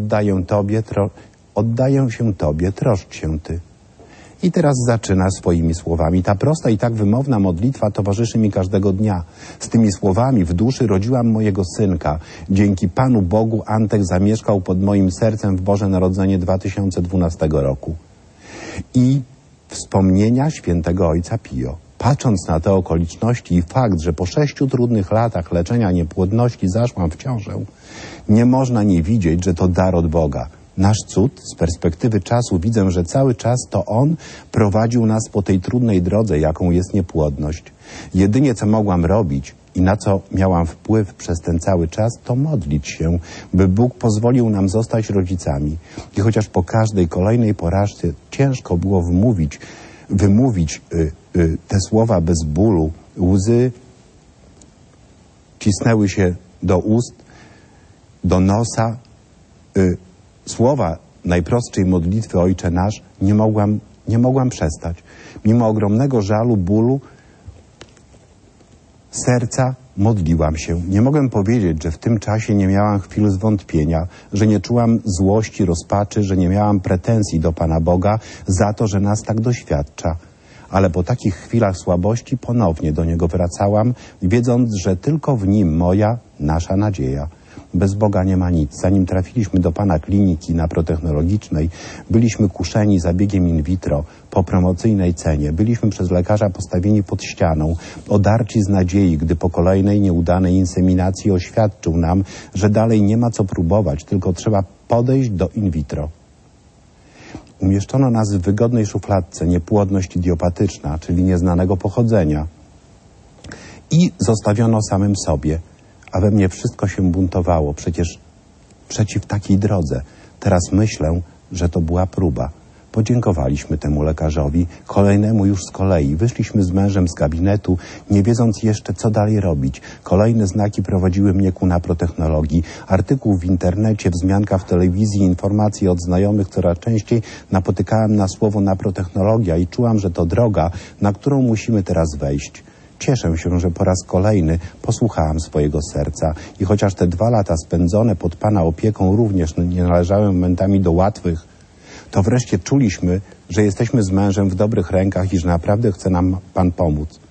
oddaję się Tobie, troszcz się Ty. I teraz zaczyna swoimi słowami. Ta prosta i tak wymowna modlitwa towarzyszy mi każdego dnia. Z tymi słowami w duszy rodziłam mojego synka. Dzięki Panu Bogu Antek zamieszkał pod moim sercem w Boże Narodzenie 2012 roku. I wspomnienia świętego ojca Pio. Patrząc na te okoliczności i fakt, że po 6 trudnych latach leczenia niepłodności zaszłam w ciążę, nie można nie widzieć, że to dar od Boga. Nasz cud, z perspektywy czasu widzę, że cały czas to On prowadził nas po tej trudnej drodze, jaką jest niepłodność. Jedynie co mogłam robić i na co miałam wpływ przez ten cały czas, to modlić się, by Bóg pozwolił nam zostać rodzicami. I chociaż po każdej kolejnej porażce ciężko było wymówić te słowa bez bólu, łzy cisnęły się do ust, do nosa. Słowa najprostszej modlitwy Ojcze Nasz nie mogłam przestać. Mimo ogromnego żalu, bólu, serca modliłam się. Nie mogę powiedzieć, że w tym czasie nie miałam chwil zwątpienia, że nie czułam złości, rozpaczy, że nie miałam pretensji do Pana Boga za to, że nas tak doświadcza. Ale po takich chwilach słabości ponownie do Niego wracałam, wiedząc, że tylko w Nim moja, nasza nadzieja. Bez Boga nie ma nic. Zanim trafiliśmy do Pana kliniki naprotechnologicznej, byliśmy kuszeni zabiegiem in vitro po promocyjnej cenie. Byliśmy przez lekarza postawieni pod ścianą, odarci z nadziei, gdy po kolejnej nieudanej inseminacji oświadczył nam, że dalej nie ma co próbować, tylko trzeba podejść do in vitro. Umieszczono nas w wygodnej szufladce, niepłodność idiopatyczna, czyli nieznanego pochodzenia. I zostawiono samym sobie. A we mnie wszystko się buntowało, przecież przeciw takiej drodze. Teraz myślę, że to była próba. Podziękowaliśmy temu lekarzowi, kolejnemu już z kolei. Wyszliśmy z mężem z gabinetu, nie wiedząc jeszcze, co dalej robić. Kolejne znaki prowadziły mnie ku naprotechnologii. Artykuł w internecie, wzmianka w telewizji, informacje od znajomych. Coraz częściej napotykałem na słowo naprotechnologia i czułam, że to droga, na którą musimy teraz wejść. Cieszę się, że po raz kolejny posłuchałam swojego serca i chociaż te 2 lata spędzone pod Pana opieką również nie należały momentami do łatwych, to wreszcie czuliśmy, że jesteśmy z mężem w dobrych rękach i że naprawdę chce nam Pan pomóc.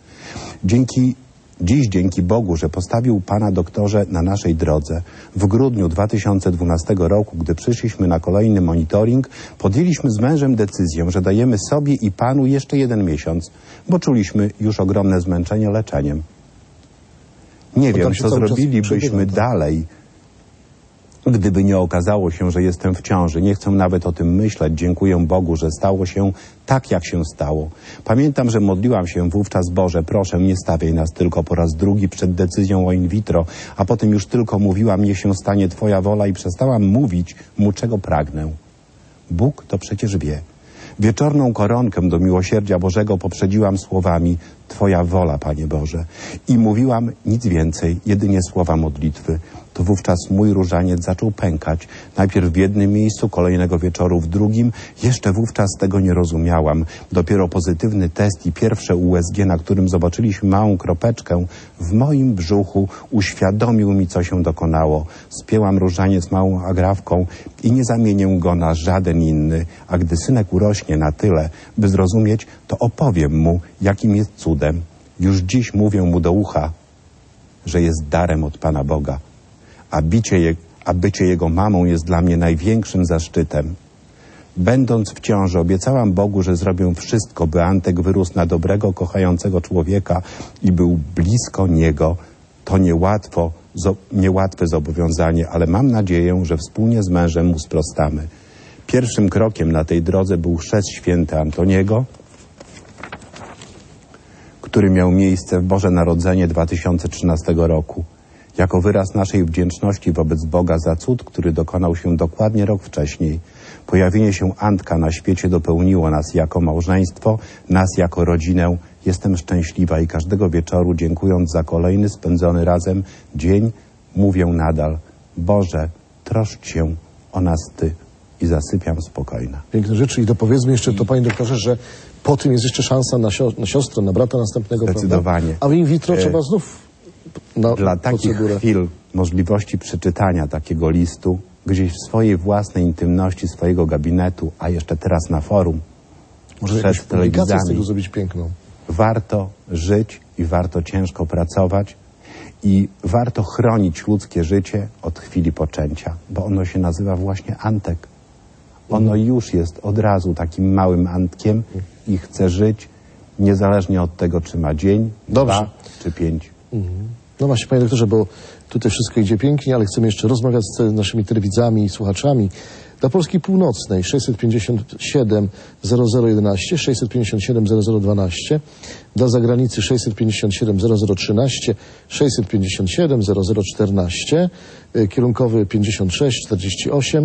Dziś dzięki Bogu, że postawił Pana doktorze na naszej drodze. W grudniu 2012 roku, gdy przyszliśmy na kolejny monitoring, podjęliśmy z mężem decyzję, że dajemy sobie i Panu jeszcze 1 miesiąc, bo czuliśmy już ogromne zmęczenie leczeniem. Nie wiem, co zrobilibyśmy dalej, gdyby nie okazało się, że jestem w ciąży. Nie chcę nawet o tym myśleć. Dziękuję Bogu, że stało się tak, jak się stało. Pamiętam, że modliłam się wówczas: Boże, proszę, nie stawiaj nas tylko po raz drugi przed decyzją o in vitro, a potem już tylko mówiłam: niech się stanie Twoja wola, i przestałam mówić Mu, czego pragnę. Bóg to przecież wie. Wieczorną koronkę do miłosierdzia Bożego poprzedziłam słowami: Twoja wola, Panie Boże. I mówiłam nic więcej, jedynie słowa modlitwy. To wówczas mój różaniec zaczął pękać. Najpierw w jednym miejscu, kolejnego wieczoru w drugim. Jeszcze wówczas tego nie rozumiałam. Dopiero pozytywny test i pierwsze USG, na którym zobaczyliśmy małą kropeczkę w moim brzuchu, uświadomił mi, co się dokonało. Spięłam różaniec małą agrafką i nie zamienię go na żaden inny. A gdy synek urośnie na tyle, by zrozumieć, to opowiem mu, jakim jest cudem. Już dziś mówię mu do ucha, że jest darem od Pana Boga. A bycie jego mamą jest dla mnie największym zaszczytem. Będąc w ciąży, obiecałam Bogu, że zrobię wszystko, by Antek wyrósł na dobrego, kochającego człowieka i był blisko Niego. To niełatwe zobowiązanie, ale mam nadzieję, że wspólnie z mężem mu sprostamy. Pierwszym krokiem na tej drodze był chrzest święty Antoniego, który miał miejsce w Boże Narodzenie 2013 roku. Jako wyraz naszej wdzięczności wobec Boga za cud, który dokonał się dokładnie rok wcześniej. Pojawienie się Antka na świecie dopełniło nas jako małżeństwo, nas jako rodzinę. Jestem szczęśliwa i każdego wieczoru, dziękując za kolejny spędzony razem dzień, mówię nadal: Boże, troszcz się o nas Ty. I zasypiam spokojna. Piękne rzeczy. I dopowiedzmy jeszcze to, Panie doktorze, że po tym jest jeszcze szansa na siostrę, na brata następnego. Zdecydowanie. Prawda? A w in vitro trzeba znów na Dla takich chwil możliwości przeczytania takiego listu gdzieś w swojej własnej intymności swojego gabinetu, a jeszcze teraz na forum, może jakąś publikację z tego zrobić piękną. Warto żyć i warto ciężko pracować i warto chronić ludzkie życie od chwili poczęcia, bo ono się nazywa właśnie Antek. Ono już jest od razu takim małym Antkiem i chce żyć niezależnie od tego, czy ma dzień, 2 czy 5. No właśnie, Panie doktorze, bo tutaj wszystko idzie pięknie, ale chcemy jeszcze rozmawiać z naszymi telewidzami i słuchaczami. Dla Polski Północnej 657 0011, 657 0012, dla zagranicy 657 0013, 657 0014, kierunkowy 56 48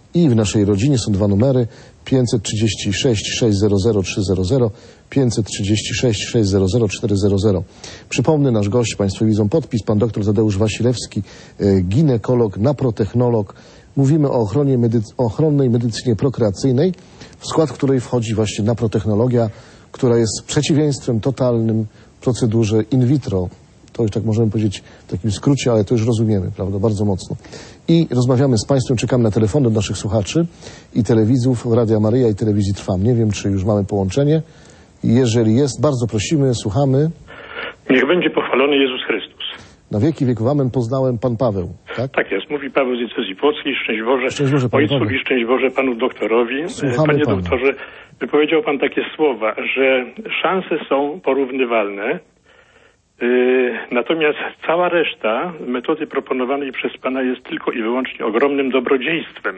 I w naszej rodzinie są 2 numery: 536 600 300, 536 600 400. Przypomnę, nasz gość, Państwo widzą podpis, pan dr Tadeusz Wasilewski, ginekolog, naprotechnolog. Mówimy o ochronnej medycynie prokreacyjnej, w skład której wchodzi właśnie naprotechnologia, która jest przeciwieństwem totalnym procedurze in vitro. To już tak możemy powiedzieć w takim skrócie, ale to już rozumiemy, prawda, bardzo mocno. I rozmawiamy z Państwem, czekamy na telefony od naszych słuchaczy i telewidzów Radia Maryja i Telewizji Trwam. Nie wiem, czy już mamy połączenie. Jeżeli jest, bardzo prosimy, słuchamy. Niech będzie pochwalony Jezus Chrystus. Na wieki wieków amen. Poznałem, pan Paweł, tak? Tak jest, mówi Paweł z diecezji płockiej. Szczęść Boże, Szczęść Boże, panie Ojcu Paweł. i szczęść Boże panu doktorowi. Słuchamy Panie pana. doktorze, wypowiedział pan takie słowa, że szanse są porównywalne, natomiast cała reszta metody proponowanej przez pana jest tylko i wyłącznie ogromnym dobrodziejstwem,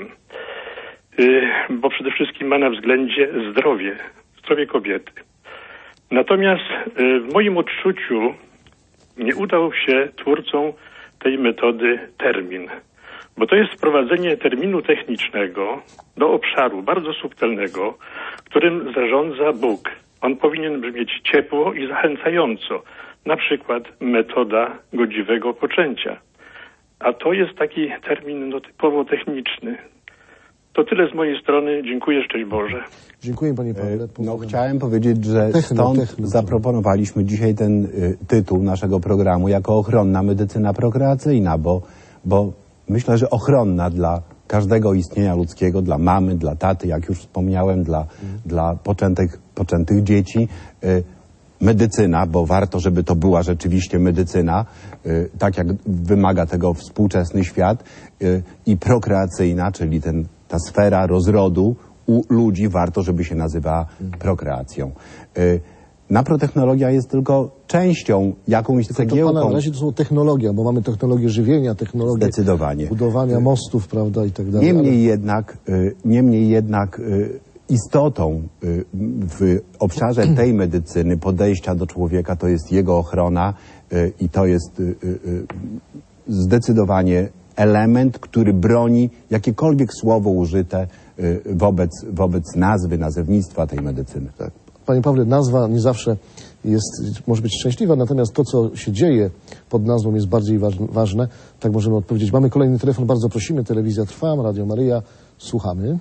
bo przede wszystkim ma na względzie zdrowie kobiety. Natomiast w moim odczuciu nie udał się twórcom tej metody termin, bo to jest wprowadzenie terminu technicznego do obszaru bardzo subtelnego, którym zarządza Bóg. On powinien brzmieć ciepło i zachęcająco, na przykład metoda godziwego poczęcia. A to jest taki termin typowo techniczny. To tyle z mojej strony. Dziękuję, szczęść Boże. Dziękuję, panie Pawle. No, chciałem powiedzieć, że stąd zaproponowaliśmy dzisiaj ten tytuł naszego programu jako ochronna medycyna prokreacyjna, bo myślę, że ochronna dla każdego istnienia ludzkiego, dla mamy, dla taty, jak już wspomniałem, dla poczętych dzieci. Medycyna, bo warto, żeby to była rzeczywiście medycyna, tak jak wymaga tego współczesny świat, i prokreacyjna, czyli ta sfera rozrodu u ludzi, warto, żeby się nazywała prokreacją. Naprotechnologia jest tylko częścią, jakąś cegiełką. To na razie to są technologia, bo mamy technologię żywienia, technologię zdecydowanie budowania mostów, prawda, i tak dalej. Niemniej jednak istotą w obszarze tej medycyny, podejścia do człowieka, to jest jego ochrona i to jest zdecydowanie element, który broni jakiekolwiek słowo użyte wobec nazewnictwa tej medycyny. Tak. Panie Pawle, nazwa nie zawsze może być szczęśliwa, natomiast to, co się dzieje pod nazwą, jest bardziej ważne. Tak możemy odpowiedzieć. Mamy kolejny telefon, bardzo prosimy. Telewizja Trwam, Radio Maryja. Słuchamy.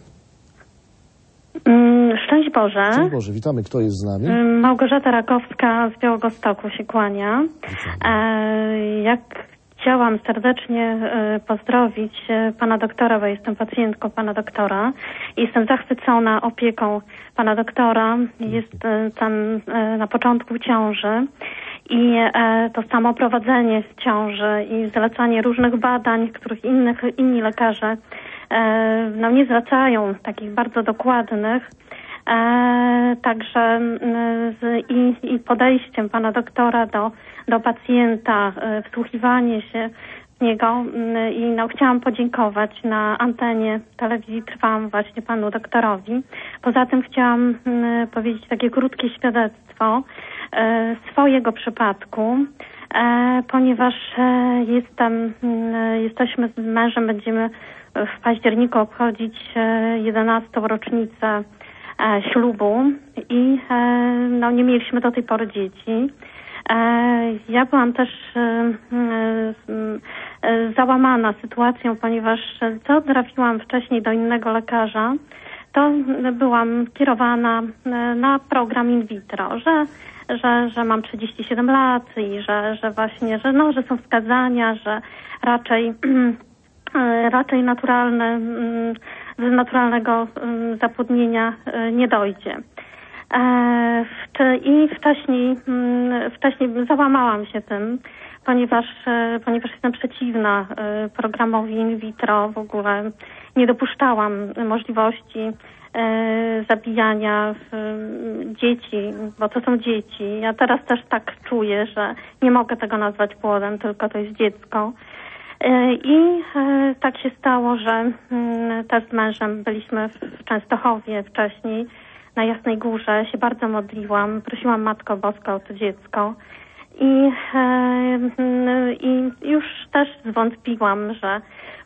Szczęść Boże. Szczęść Boże, witamy. Kto jest z nami? Małgorzata Rakowska z Białegostoku się kłania. Chciałam serdecznie pozdrowić pana doktora, bo jestem pacjentką pana doktora. Jestem zachwycona opieką pana doktora. Jest tam na początku ciąży i to samo prowadzenie ciąży i zlecanie różnych badań, których inni lekarze nie zwracają, takich bardzo dokładnych. Także i podejściem pana doktora do pacjenta, wsłuchiwanie się w niego i chciałam podziękować na antenie Telewizji Trwam właśnie panu doktorowi. Poza tym chciałam powiedzieć takie krótkie świadectwo swojego przypadku, ponieważ jesteśmy z mężem, będziemy w październiku obchodzić 11. rocznicę ślubu i nie mieliśmy do tej pory dzieci. Ja byłam też załamana sytuacją, ponieważ co trafiłam wcześniej do innego lekarza, to byłam kierowana na program in vitro, że mam 37 lat i że właśnie, że są wskazania, że raczej z naturalnego zapłodnienia nie dojdzie. I wcześniej załamałam się tym, ponieważ jestem przeciwna programowi in vitro. W ogóle nie dopuszczałam możliwości zabijania dzieci, bo to są dzieci. Ja teraz też tak czuję, że nie mogę tego nazwać płodem, tylko to jest dziecko. I tak się stało, że też z mężem byliśmy w Częstochowie wcześniej, na Jasnej Górze, się bardzo modliłam, prosiłam Matkę Boską o to dziecko i już też zwątpiłam, że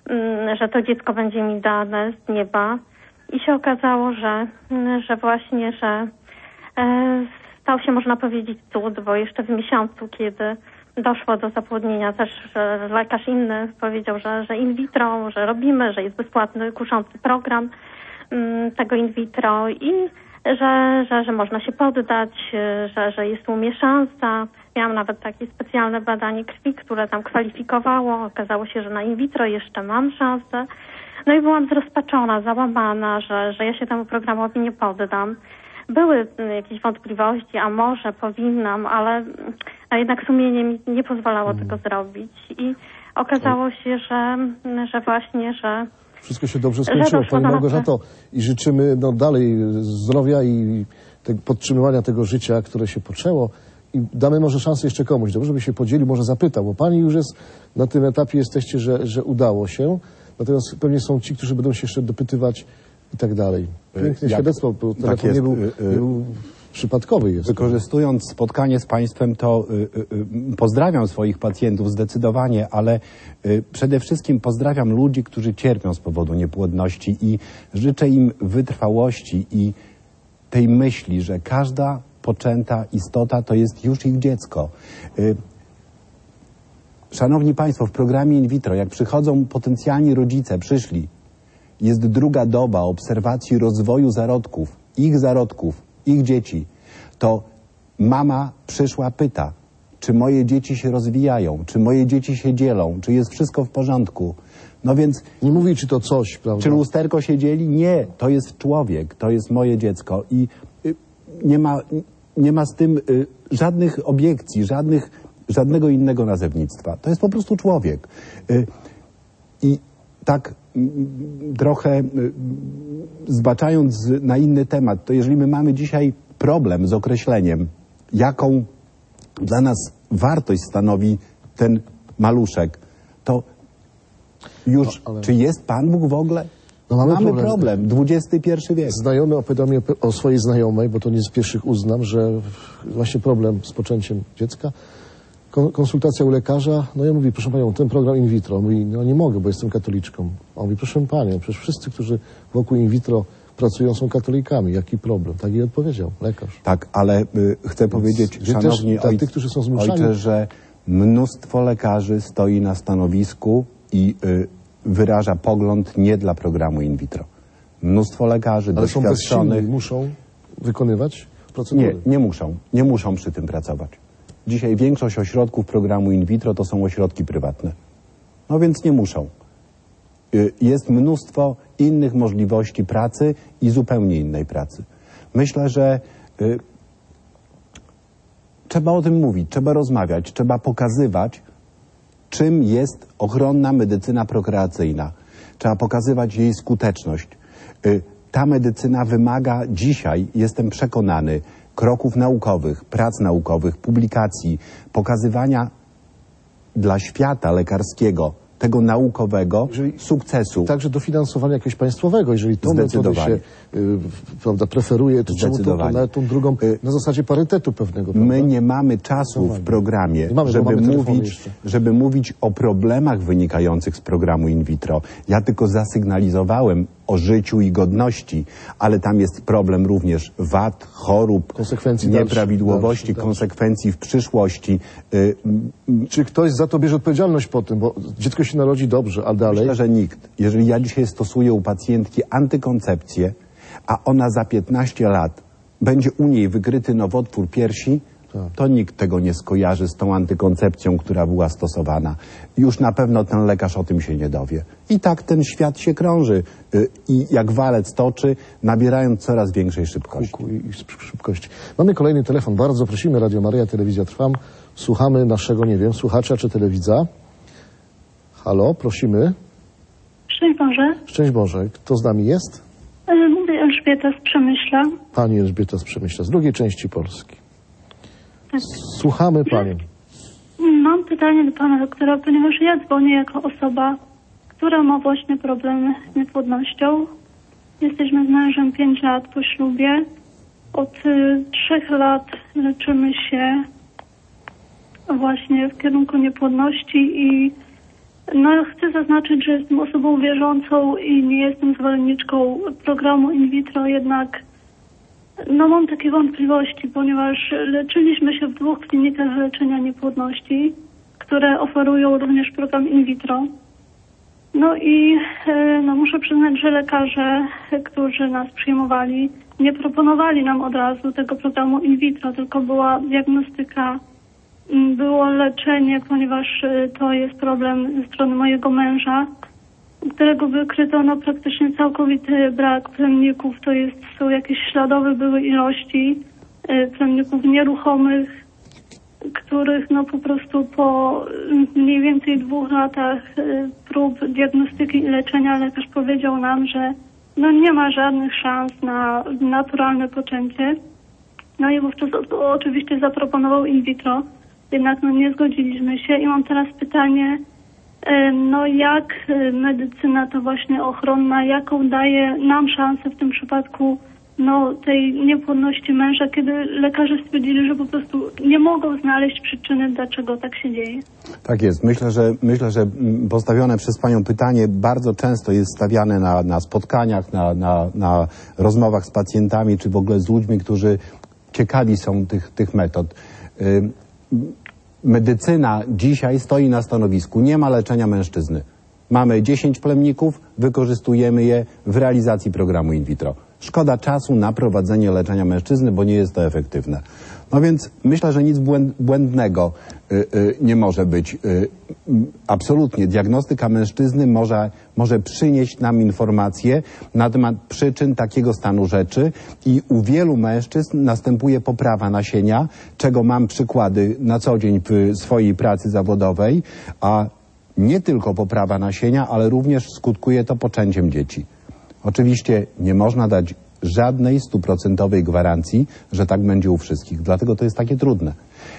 że to dziecko będzie mi dane z nieba. I się okazało, że właśnie, że stał się, można powiedzieć, cud, bo jeszcze w miesiącu, kiedy doszło do zapłodnienia, też że lekarz inny powiedział, że in vitro, że robimy, że jest bezpłatny, kuszący program tego in vitro i że można się poddać, że jest u mnie szansa. Miałam nawet takie specjalne badanie krwi, które tam kwalifikowało. Okazało się, że na in vitro jeszcze mam szansę. No i byłam zrozpaczona, załamana, że ja się temu programowi nie poddam. Były jakieś wątpliwości, a może powinnam, ale jednak sumienie mi nie pozwalało tego zrobić. I okazało się, że właśnie, że Wszystko się dobrze skończyło, Pani Małgorzato, i życzymy dalej zdrowia i podtrzymywania tego życia, które się poczęło, i damy może szansę jeszcze komuś, dobrze, żeby się podzielił, może zapytał, bo Pani już jest na tym etapie, jesteście, że udało się, natomiast pewnie są ci, którzy będą się jeszcze dopytywać i tak dalej. Piękne świadectwo, bo telefon nie był przypadkowy jest. Wykorzystując spotkanie z Państwem, to pozdrawiam swoich pacjentów zdecydowanie, ale przede wszystkim pozdrawiam ludzi, którzy cierpią z powodu niepłodności i życzę im wytrwałości i tej myśli, że każda poczęta istota to jest już ich dziecko. Szanowni Państwo, w programie in vitro, jak przychodzą potencjalni rodzice, przyszli, jest druga doba obserwacji rozwoju zarodków, ich dzieci, to mama przyszła, pyta, czy moje dzieci się rozwijają, czy moje dzieci się dzielą, czy jest wszystko w porządku. No więc... Nie mówi, czy to coś, prawda? Czy lusterko się dzieli? Nie, to jest człowiek, to jest moje dziecko i nie ma z tym żadnych obiekcji, żadnego innego nazewnictwa. To jest po prostu człowiek. I tak trochę zbaczając na inny temat, to jeżeli my mamy dzisiaj problem z określeniem, jaką dla nas wartość stanowi ten maluszek, to już, czy jest Pan Bóg w ogóle? No mamy problem. XXI wiek. Znajomy opowiadał mi o swojej znajomej, bo to nie z pierwszych uznam, że właśnie problem z poczęciem dziecka. Konsultacja u lekarza, no ja mówię, proszę Panią, ten program in vitro. Mówi, no nie mogę, bo jestem katoliczką. A on mówi, proszę Panią, przecież wszyscy, którzy wokół in vitro pracują, są katolikami. Jaki problem? Tak jej odpowiedział lekarz. Tak, ale chcę powiedzieć, szanowni tych, którzy są zmuszani, ojcze, że mnóstwo lekarzy stoi na stanowisku i wyraża pogląd nie dla programu in vitro. Mnóstwo lekarzy doświadczonych... Ale muszą wykonywać procedury. Nie muszą przy tym pracować. Dzisiaj większość ośrodków programu in vitro to są ośrodki prywatne. No więc nie muszą. Jest mnóstwo innych możliwości pracy i zupełnie innej pracy. Myślę, że trzeba o tym mówić, trzeba rozmawiać, trzeba pokazywać, czym jest ochronna medycyna prokreacyjna. Trzeba pokazywać jej skuteczność. Ta medycyna wymaga dzisiaj, jestem przekonany, kroków naukowych, prac naukowych, publikacji, pokazywania dla świata lekarskiego, tego naukowego sukcesu. Także dofinansowania jakiegoś państwowego, jeżeli tą metodę się preferuje, to czemu to tą drugą, na zasadzie parytetu pewnego. Prawda? My nie mamy czasu w programie, żeby mówić o problemach wynikających z programu in vitro. Ja tylko zasygnalizowałem o życiu i godności, ale tam jest problem również wad, chorób, nieprawidłowości, konsekwencji w przyszłości. Czy ktoś za to bierze odpowiedzialność po tym, bo dziecko się narodzi dobrze, a dalej? Myślę, że nikt. Jeżeli ja dzisiaj stosuję u pacjentki antykoncepcję, a ona za 15 lat będzie u niej wykryty nowotwór piersi, to nikt tego nie skojarzy z tą antykoncepcją, która była stosowana. Już na pewno ten lekarz o tym się nie dowie. I tak ten świat się krąży i jak walec toczy, nabierając coraz większej szybkości. Mamy kolejny telefon. Bardzo prosimy, Radio Maryja, Telewizja Trwam. Słuchamy naszego, nie wiem, słuchacza czy telewidza. Halo, prosimy. Szczęść Boże. Szczęść Boże. Kto z nami jest? Mówię Elżbieta z Przemyśla. Pani Elżbieta z Przemyśla, z drugiej części Polski. Tak. Słuchamy Panią. Mam pytanie do Pana doktora, ponieważ ja dzwonię jako osoba, która ma właśnie problemy z niepłodnością. Jesteśmy z mężem 5 lat po ślubie. Od 3 lat leczymy się właśnie w kierunku niepłodności i No, chcę zaznaczyć, że jestem osobą wierzącą i nie jestem zwolenniczką programu in vitro, jednak no, mam takie wątpliwości, ponieważ leczyliśmy się w 2 klinikach leczenia niepłodności, które oferują również program in vitro. No i no, muszę przyznać, że lekarze, którzy nas przyjmowali, nie proponowali nam od razu tego programu in vitro, tylko była diagnostyka, było leczenie, ponieważ to jest problem ze strony mojego męża, u którego wykryto no, praktycznie całkowity brak plemników. Są jakieś śladowe były ilości plemników nieruchomych, których no po prostu po mniej więcej 2 latach prób diagnostyki i leczenia lekarz powiedział nam, że no nie ma żadnych szans na naturalne poczęcie. No i wówczas oczywiście zaproponował in vitro, jednak no nie zgodziliśmy się i mam teraz pytanie, no jak medycyna to właśnie ochronna, jaką daje nam szansę w tym przypadku no, tej niepłodności męża, kiedy lekarze stwierdzili, że po prostu nie mogą znaleźć przyczyny, dlaczego tak się dzieje. Tak jest. Myślę, że postawione przez Panią pytanie bardzo często jest stawiane na spotkaniach, na rozmowach z pacjentami, czy w ogóle z ludźmi, którzy ciekawi są tych metod. Medycyna dzisiaj stoi na stanowisku. Nie ma leczenia mężczyzny. Mamy 10 plemników, wykorzystujemy je w realizacji programu in vitro. Szkoda czasu na prowadzenie leczenia mężczyzny, bo nie jest to efektywne. No więc myślę, że nic błędnego nie może być. Absolutnie. Diagnostyka mężczyzny może przynieść nam informacje na temat przyczyn takiego stanu rzeczy i u wielu mężczyzn następuje poprawa nasienia, czego mam przykłady na co dzień w swojej pracy zawodowej, a nie tylko poprawa nasienia, ale również skutkuje to poczęciem dzieci. Oczywiście nie można dać żadnej 100% gwarancji, że tak będzie u wszystkich. Dlatego to jest takie trudne.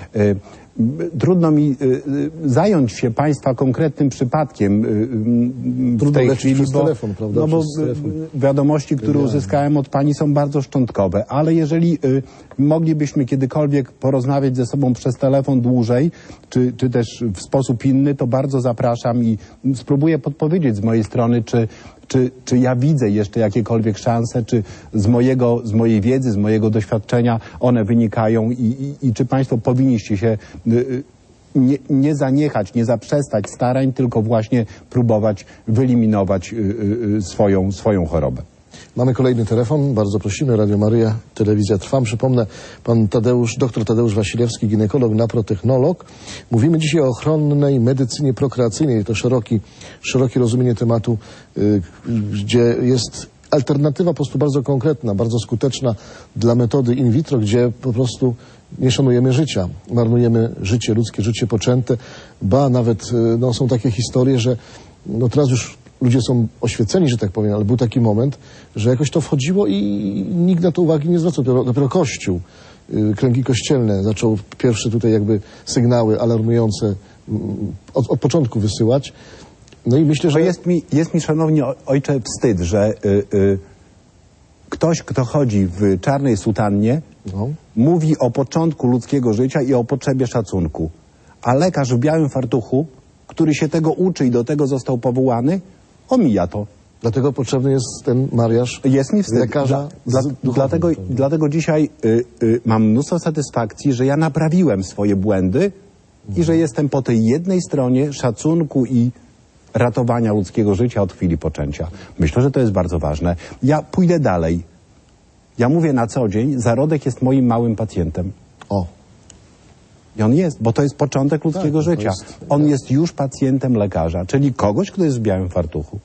Trudno mi zająć się Państwa konkretnym przypadkiem w tej chwili, przez telefon, prawda? No bo wiadomości, które uzyskałem od Pani, są bardzo szczątkowe, ale jeżeli moglibyśmy kiedykolwiek porozmawiać ze sobą przez telefon dłużej, czy też w sposób inny, to bardzo zapraszam i spróbuję podpowiedzieć z mojej strony, czy ja widzę jeszcze jakiekolwiek szanse, czy z mojej wiedzy, z mojego doświadczenia one wynikają i czy Państwo powinniście się nie zaniechać, nie zaprzestać starań, tylko właśnie próbować wyeliminować swoją chorobę. Mamy kolejny telefon, bardzo prosimy, Radio Maryja, Telewizja Trwam. Przypomnę, pan dr Tadeusz Wasilewski, ginekolog, naprotechnolog. Mówimy dzisiaj o ochronnej medycynie prokreacyjnej. To szerokie rozumienie tematu, gdzie jest alternatywa po prostu bardzo konkretna, bardzo skuteczna dla metody in vitro, gdzie po prostu nie szanujemy życia, marnujemy życie ludzkie, życie poczęte, ba nawet no, są takie historie, że no, teraz już ludzie są oświeceni, że tak powiem, ale był taki moment, że jakoś to wchodziło i nikt na to uwagi nie zwracał. Dopiero Kościół, kręgi kościelne zaczął pierwsze tutaj jakby sygnały alarmujące od początku wysyłać. No i myślę, że... Jest mi, szanowni ojcze, wstyd, że ktoś, kto chodzi w czarnej sutannie, mówi o początku ludzkiego życia i o potrzebie szacunku. A lekarz w białym fartuchu, który się tego uczy i do tego został powołany, omija to. Dlatego potrzebny jest ten mariaż lekarza Dlatego dzisiaj mam mnóstwo satysfakcji, że ja naprawiłem swoje błędy i że jestem po tej jednej stronie szacunku i ratowania ludzkiego życia od chwili poczęcia. Myślę, że to jest bardzo ważne. Ja pójdę dalej. Ja mówię na co dzień, zarodek jest moim małym pacjentem. O. I on jest, bo to jest początek ludzkiego życia. On jest już pacjentem lekarza, czyli kogoś, kto jest w białym fartuchu.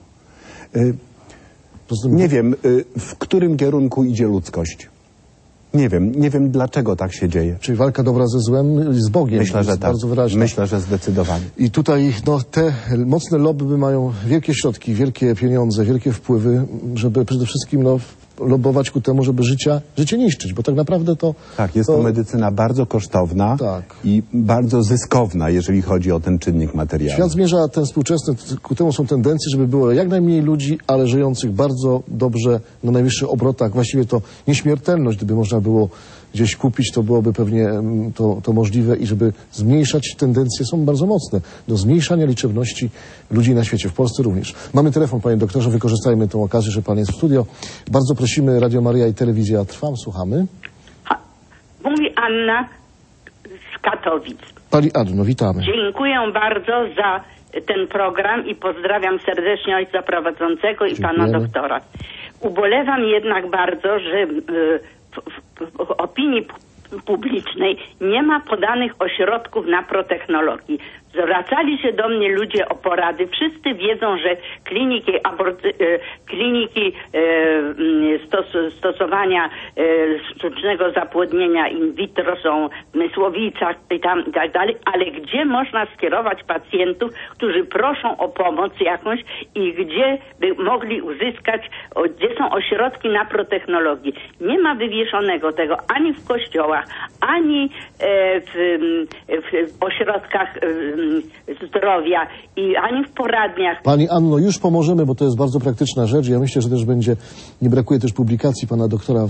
Nie wiem, w którym kierunku idzie ludzkość. Nie wiem dlaczego tak się dzieje. Czyli walka dobra ze złem z Bogiem. Myślę, że tak. Bardzo wyraźna. Myślę, że zdecydowanie. I tutaj no, te mocne lobby mają wielkie środki, wielkie pieniądze, wielkie wpływy, żeby przede wszystkim no, lobować ku temu, żeby życie niszczyć, bo tak naprawdę to... Tak, jest to medycyna bardzo kosztowna i bardzo zyskowna, jeżeli chodzi o ten czynnik materialny. Świat zmierza ten współczesny, ku temu są tendencje, żeby było jak najmniej ludzi, ale żyjących bardzo dobrze, na najwyższych obrotach, właściwie to nieśmiertelność, gdyby można było gdzieś kupić, to byłoby pewnie to możliwe i żeby zmniejszać, tendencje są bardzo mocne do zmniejszania liczebności ludzi na świecie, w Polsce również. Mamy telefon, panie doktorze, wykorzystajmy tę okazję, że pan jest w studio. Bardzo prosimy, Radio Maryja i Telewizja Trwam, słuchamy. Mówi Anna z Katowic. Pani Anno, witamy. Dziękuję bardzo za ten program i pozdrawiam serdecznie ojca prowadzącego i pana doktora. Ubolewam jednak bardzo, że w opinii publicznej nie ma podanych ośrodków na protechnologii. Zwracali się do mnie ludzie o porady. Wszyscy wiedzą, że kliniki stosowania sztucznego zapłodnienia in vitro są w Mysłowicach i tak dalej, ale gdzie można skierować pacjentów, którzy proszą o pomoc jakąś i gdzie by mogli uzyskać, gdzie są ośrodki na protechnologii. Nie ma wywieszonego tego ani w kościołach, ani w ośrodkach zdrowia i ani w poradniach. Pani Anno, już pomożemy, bo to jest bardzo praktyczna rzecz. Ja myślę, że też nie brakuje też publikacji pana doktora.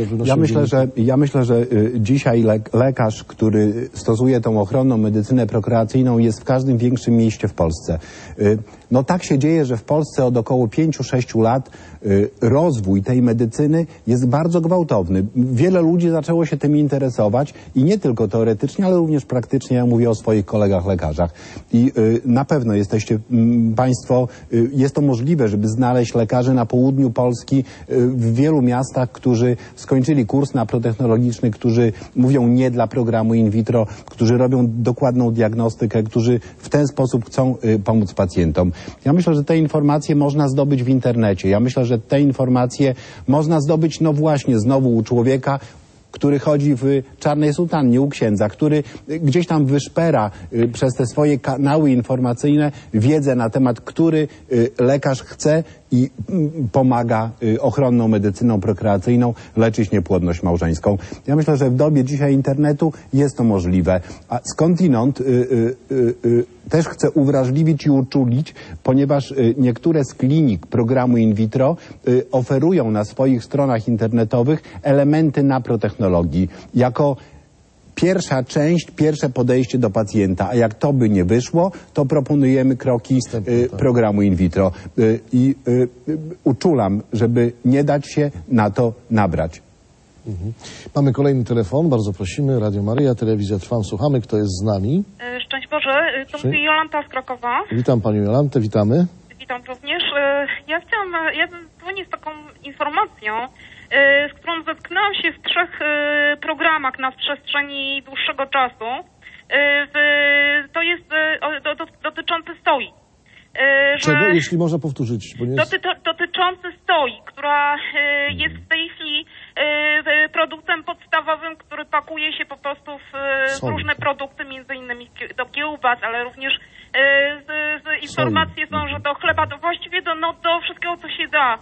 Ja myślę, że dzisiaj lekarz, który stosuje tą ochronną medycynę prokreacyjną, jest w każdym większym mieście w Polsce. No tak się dzieje, że w Polsce od około 5-6 lat rozwój tej medycyny jest bardzo gwałtowny. Wiele ludzi zaczęło się tym interesować i nie tylko teoretycznie, ale również praktycznie. Ja mówię o swoich kolegach lekarzach. I na pewno jesteście państwo, jest to możliwe, żeby znaleźć lekarzy na południu Polski w wielu miastach, którzy skończyli kurs naprotechnologiczny, którzy mówią nie dla programu in vitro, którzy robią dokładną diagnostykę, którzy w ten sposób chcą pomóc pacjentom. Ja myślę, że te informacje można zdobyć w internecie. Ja myślę, że te informacje można zdobyć, no właśnie, znowu u człowieka, który chodzi w czarnej sutannie, u księdza, który gdzieś tam wyszpera przez te swoje kanały informacyjne wiedzę na temat, który lekarz chce i pomaga ochronną medycyną prokreacyjną leczyć niepłodność małżeńską. Ja myślę, że w dobie dzisiaj internetu jest to możliwe. A skądinąd też chcę uwrażliwić i uczulić, ponieważ niektóre z klinik programu in vitro oferują na swoich stronach internetowych elementy naprotechnologii jako pierwsza część, pierwsze podejście do pacjenta, a jak to by nie wyszło, to proponujemy kroki programu in vitro. I uczulam, żeby nie dać się na to nabrać. Mamy kolejny telefon, bardzo prosimy. Radio Maryja, Telewizja Trwam, słuchamy. Kto jest z nami? Szczęść Boże, to mówi Jolanta z Krakowa. Witam panią Jolantę, witamy. Witam również. Ja dzwonię z taką informacją, z którą zetknęłam się w 3 programach na przestrzeni dłuższego czasu. To jest dotyczący stoi. Czego, jeśli można powtórzyć? Bo nie jest... Dotyczący stoi, która jest w tej chwili produktem podstawowym, który pakuje się po prostu w różne produkty, między innymi do kiełbas, ale również informacje są, że do chleba, właściwie do wszystkiego, co się da.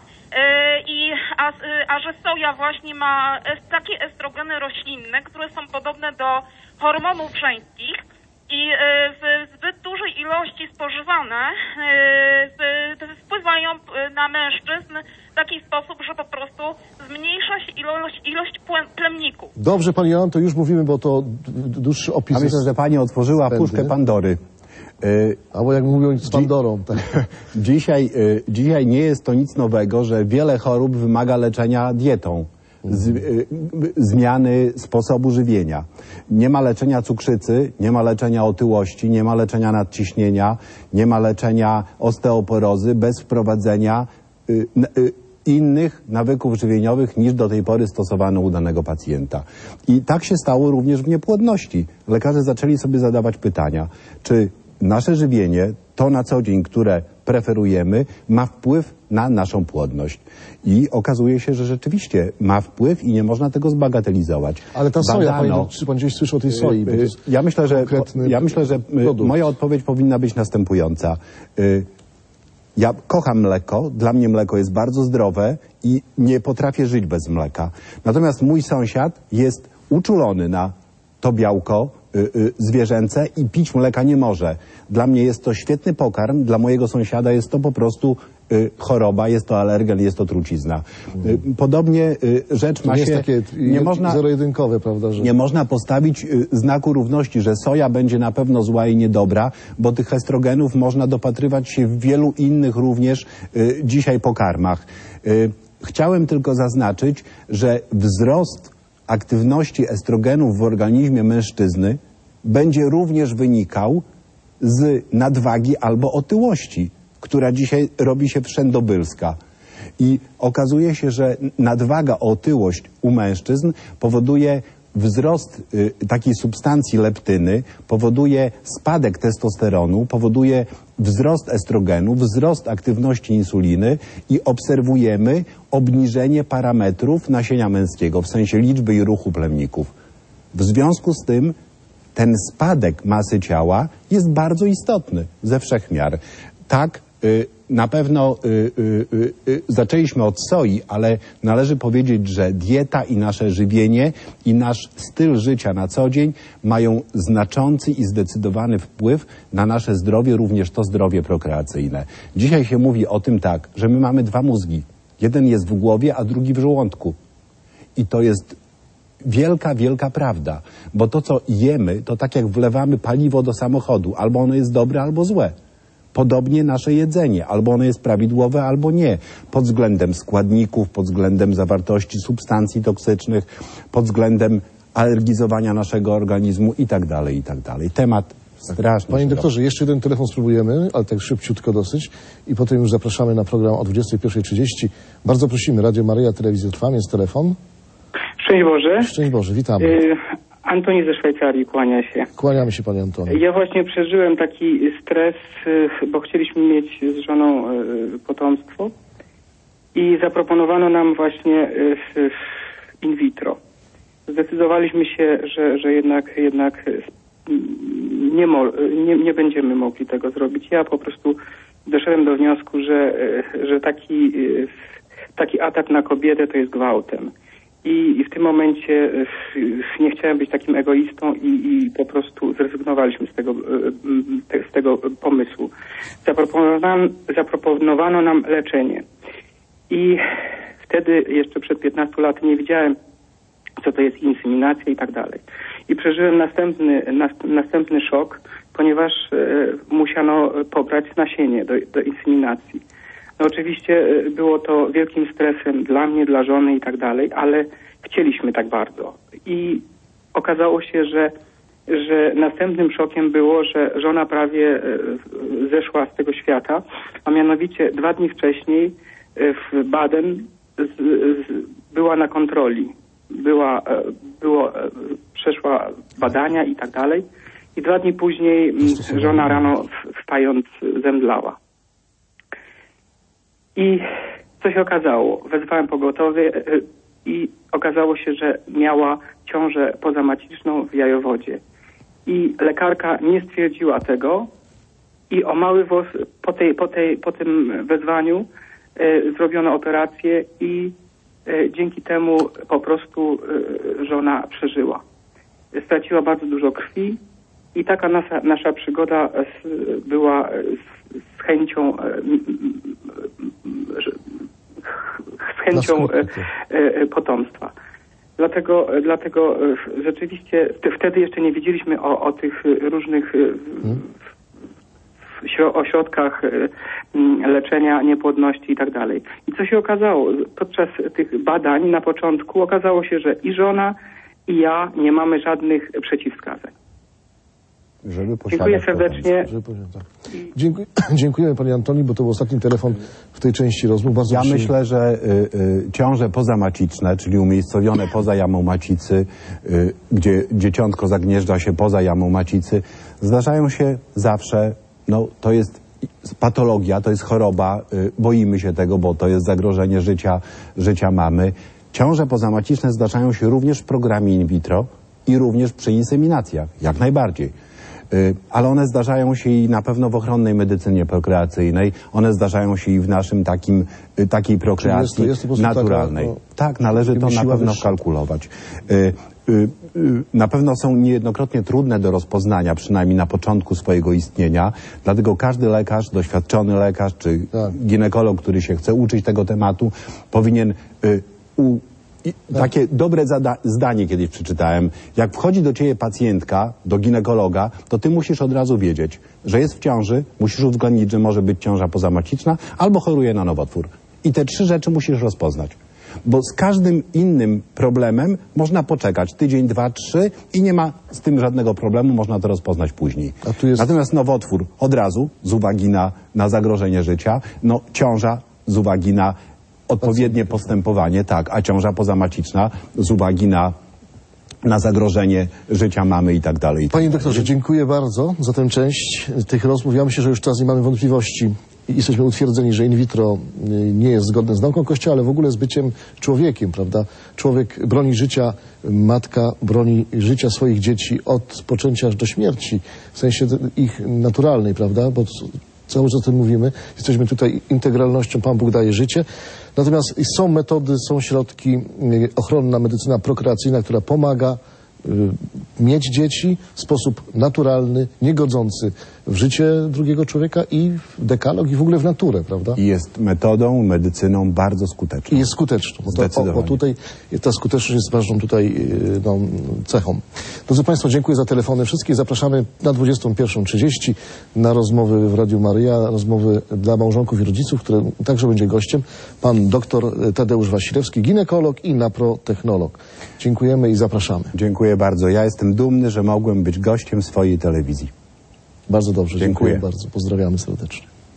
A że soja właśnie ma takie estrogeny roślinne, które są podobne do hormonów żeńskich i w zbyt dużej ilości spożywane wpływają na mężczyzn w taki sposób, że po prostu zmniejsza się ilość plemników. Dobrze, pani Jolanto, już mówimy, bo to dłuższy opis. A myślę, że pani otworzyła puszkę Pandory. Albo jak mówią z Pandorą. Tak. Dzisiaj nie jest to nic nowego, że wiele chorób wymaga leczenia dietą. Zmiany sposobu żywienia. Nie ma leczenia cukrzycy, nie ma leczenia otyłości, nie ma leczenia nadciśnienia, nie ma leczenia osteoporozy bez wprowadzenia innych nawyków żywieniowych niż do tej pory stosowano u danego pacjenta. I tak się stało również w niepłodności. Lekarze zaczęli sobie zadawać pytania, czy nasze żywienie, to na co dzień, które preferujemy, ma wpływ na naszą płodność. I okazuje się, że rzeczywiście ma wpływ i nie można tego zbagatelizować. Ale ta soja, czy pan gdzieś słyszał o tej soi? Ja myślę, że moja odpowiedź powinna być następująca. Ja kocham mleko, dla mnie mleko jest bardzo zdrowe i nie potrafię żyć bez mleka. Natomiast mój sąsiad jest uczulony na to białko zwierzęce i pić mleka nie może. Dla mnie jest to świetny pokarm, dla mojego sąsiada jest to po prostu choroba, jest to alergen, jest to trucizna. Podobnie rzecz ma się... jest takie zero-jedynkowe, prawda? Że... Nie można postawić znaku równości, że soja będzie na pewno zła i niedobra, bo tych estrogenów można dopatrywać się w wielu innych również dzisiaj pokarmach. Chciałem tylko zaznaczyć, że wzrost aktywności estrogenów w organizmie mężczyzny będzie również wynikał z nadwagi albo otyłości, która dzisiaj robi się wszędobylska. I okazuje się, że nadwaga, otyłość u mężczyzn powoduje wzrost takiej substancji leptyny, powoduje spadek testosteronu, powoduje wzrost estrogenu, wzrost aktywności insuliny i obserwujemy obniżenie parametrów nasienia męskiego w sensie liczby i ruchu plemników. W związku z tym ten spadek masy ciała jest bardzo istotny ze wszechmiar. Tak, na pewno zaczęliśmy od soi, ale należy powiedzieć, że dieta i nasze żywienie i nasz styl życia na co dzień mają znaczący i zdecydowany wpływ na nasze zdrowie, również to zdrowie prokreacyjne. Dzisiaj się mówi o tym tak, że my mamy dwa mózgi. Jeden jest w głowie, a drugi w żołądku. I to jest wielka, wielka prawda, bo to, co jemy, to tak jak wlewamy paliwo do samochodu. Albo ono jest dobre, albo złe. Podobnie nasze jedzenie. Albo ono jest prawidłowe, albo nie. Pod względem składników, pod względem zawartości substancji toksycznych, pod względem alergizowania naszego organizmu i tak dalej, i tak dalej. Temat straszny. Panie doktorze, jeszcze jeden telefon spróbujemy, ale tak szybciutko dosyć i potem już zapraszamy na program o 21:30. Bardzo prosimy, Radio Maryja, Telewizja Trwam, jest telefon. Szczęść Boże. Szczęść Boże, witamy. Antoni ze Szwajcarii kłania się. Kłaniamy się, panie Antoni. Ja właśnie przeżyłem taki stres, bo chcieliśmy mieć z żoną potomstwo i zaproponowano nam właśnie in vitro. Zdecydowaliśmy się, że jednak nie będziemy mogli tego zrobić. Ja po prostu doszedłem do wniosku, że taki atak na kobietę to jest gwałtem. I w tym momencie nie chciałem być takim egoistą i po prostu zrezygnowaliśmy z tego pomysłu. Zaproponowano nam leczenie. I wtedy jeszcze przed 15 lat nie wiedziałem, co to jest inseminacja i tak dalej. I przeżyłem następny szok, ponieważ musiano pobrać nasienie do inseminacji. No oczywiście było to wielkim stresem dla mnie, dla żony i tak dalej, ale chcieliśmy tak bardzo. I okazało się, że następnym szokiem było, że żona prawie zeszła z tego świata, a mianowicie 2 dni wcześniej w Baden była na kontroli. Przeszła badania i tak dalej. I 2 dni później żona rano wstając zemdlała. I co się okazało? Wezwałem pogotowie i okazało się, że miała ciążę pozamaciczną w jajowodzie. I lekarka nie stwierdziła tego i o mały włos po tym wezwaniu zrobiono operację i dzięki temu po prostu żona przeżyła. Straciła bardzo dużo krwi i taka nasza przygoda była z chęcią potomstwa. Dlatego rzeczywiście wtedy jeszcze nie wiedzieliśmy o tych różnych ośrodkach leczenia niepłodności i tak dalej. I co się okazało? Podczas tych badań na początku okazało się, że i żona, i ja nie mamy żadnych przeciwwskazań. Dziękuję serdecznie. Dziękujemy panie Antoni, bo to był ostatni telefon w tej części rozmów. Bardzo myślę, że ciąże pozamaciczne, czyli umiejscowione poza jamą macicy, gdzie dzieciątko zagnieżdża się poza jamą macicy, zdarzają się zawsze. No, to jest patologia, to jest choroba, boimy się tego, bo to jest zagrożenie życia mamy. Ciąże pozamaciczne zdarzają się również w programie in vitro i również przy inseminacjach, jak najbardziej. Ale one zdarzają się i na pewno w ochronnej medycynie prokreacyjnej, one zdarzają się i w naszym takiej prokreacji naturalnej. Tak, należy to na pewno kalkulować. na pewno są niejednokrotnie trudne do rozpoznania, przynajmniej na początku swojego istnienia. Dlatego każdy lekarz, doświadczony lekarz czy ginekolog, który się chce uczyć tego tematu, powinien takie dobre zdanie kiedyś przeczytałem. Jak wchodzi do ciebie pacjentka, do ginekologa, to ty musisz od razu wiedzieć, że jest w ciąży, musisz uwzględnić, że może być ciąża pozamaciczna albo choruje na nowotwór. I te 3 rzeczy musisz rozpoznać. Bo z każdym innym problemem można poczekać tydzień, 2, 3 i nie ma z tym żadnego problemu, można to rozpoznać później. Natomiast nowotwór od razu, z uwagi na zagrożenie życia, no ciąża z uwagi na odpowiednie postępowanie, tak, a ciąża pozamaciczna z uwagi na zagrożenie życia mamy i tak dalej. Panie doktorze, dziękuję bardzo za tę część tych rozmów. Ja myślę, że już teraz nie mamy wątpliwości i jesteśmy utwierdzeni, że in vitro nie jest zgodne z nauką Kościoła, ale w ogóle z byciem człowiekiem, prawda? Człowiek broni życia, matka broni życia swoich dzieci od poczęcia aż do śmierci, w sensie ich naturalnej, prawda? Bo cały czas o tym mówimy. Jesteśmy tutaj integralnością, Pan Bóg daje życie. Natomiast są metody, są środki, ochronna medycyna prokreacyjna, która pomaga mieć dzieci w sposób naturalny, niegodzący w życie drugiego człowieka i w dekalog i w ogóle w naturę, prawda? I jest metodą, medycyną bardzo skuteczną. I jest skuteczną. Bo tutaj ta skuteczność jest ważną tutaj cechą. Drodzy Państwo, dziękuję za telefony. Wszystkich zapraszamy na 21:30 na rozmowy w Radiu Maryja, rozmowy dla małżonków i rodziców, który także będzie gościem. Pan doktor Tadeusz Wasilewski, ginekolog i naprotechnolog. Dziękujemy i zapraszamy. Dziękuję bardzo. Ja jestem dumny, że mogłem być gościem swojej telewizji. Bardzo dobrze. Dziękuję bardzo. Pozdrawiamy serdecznie.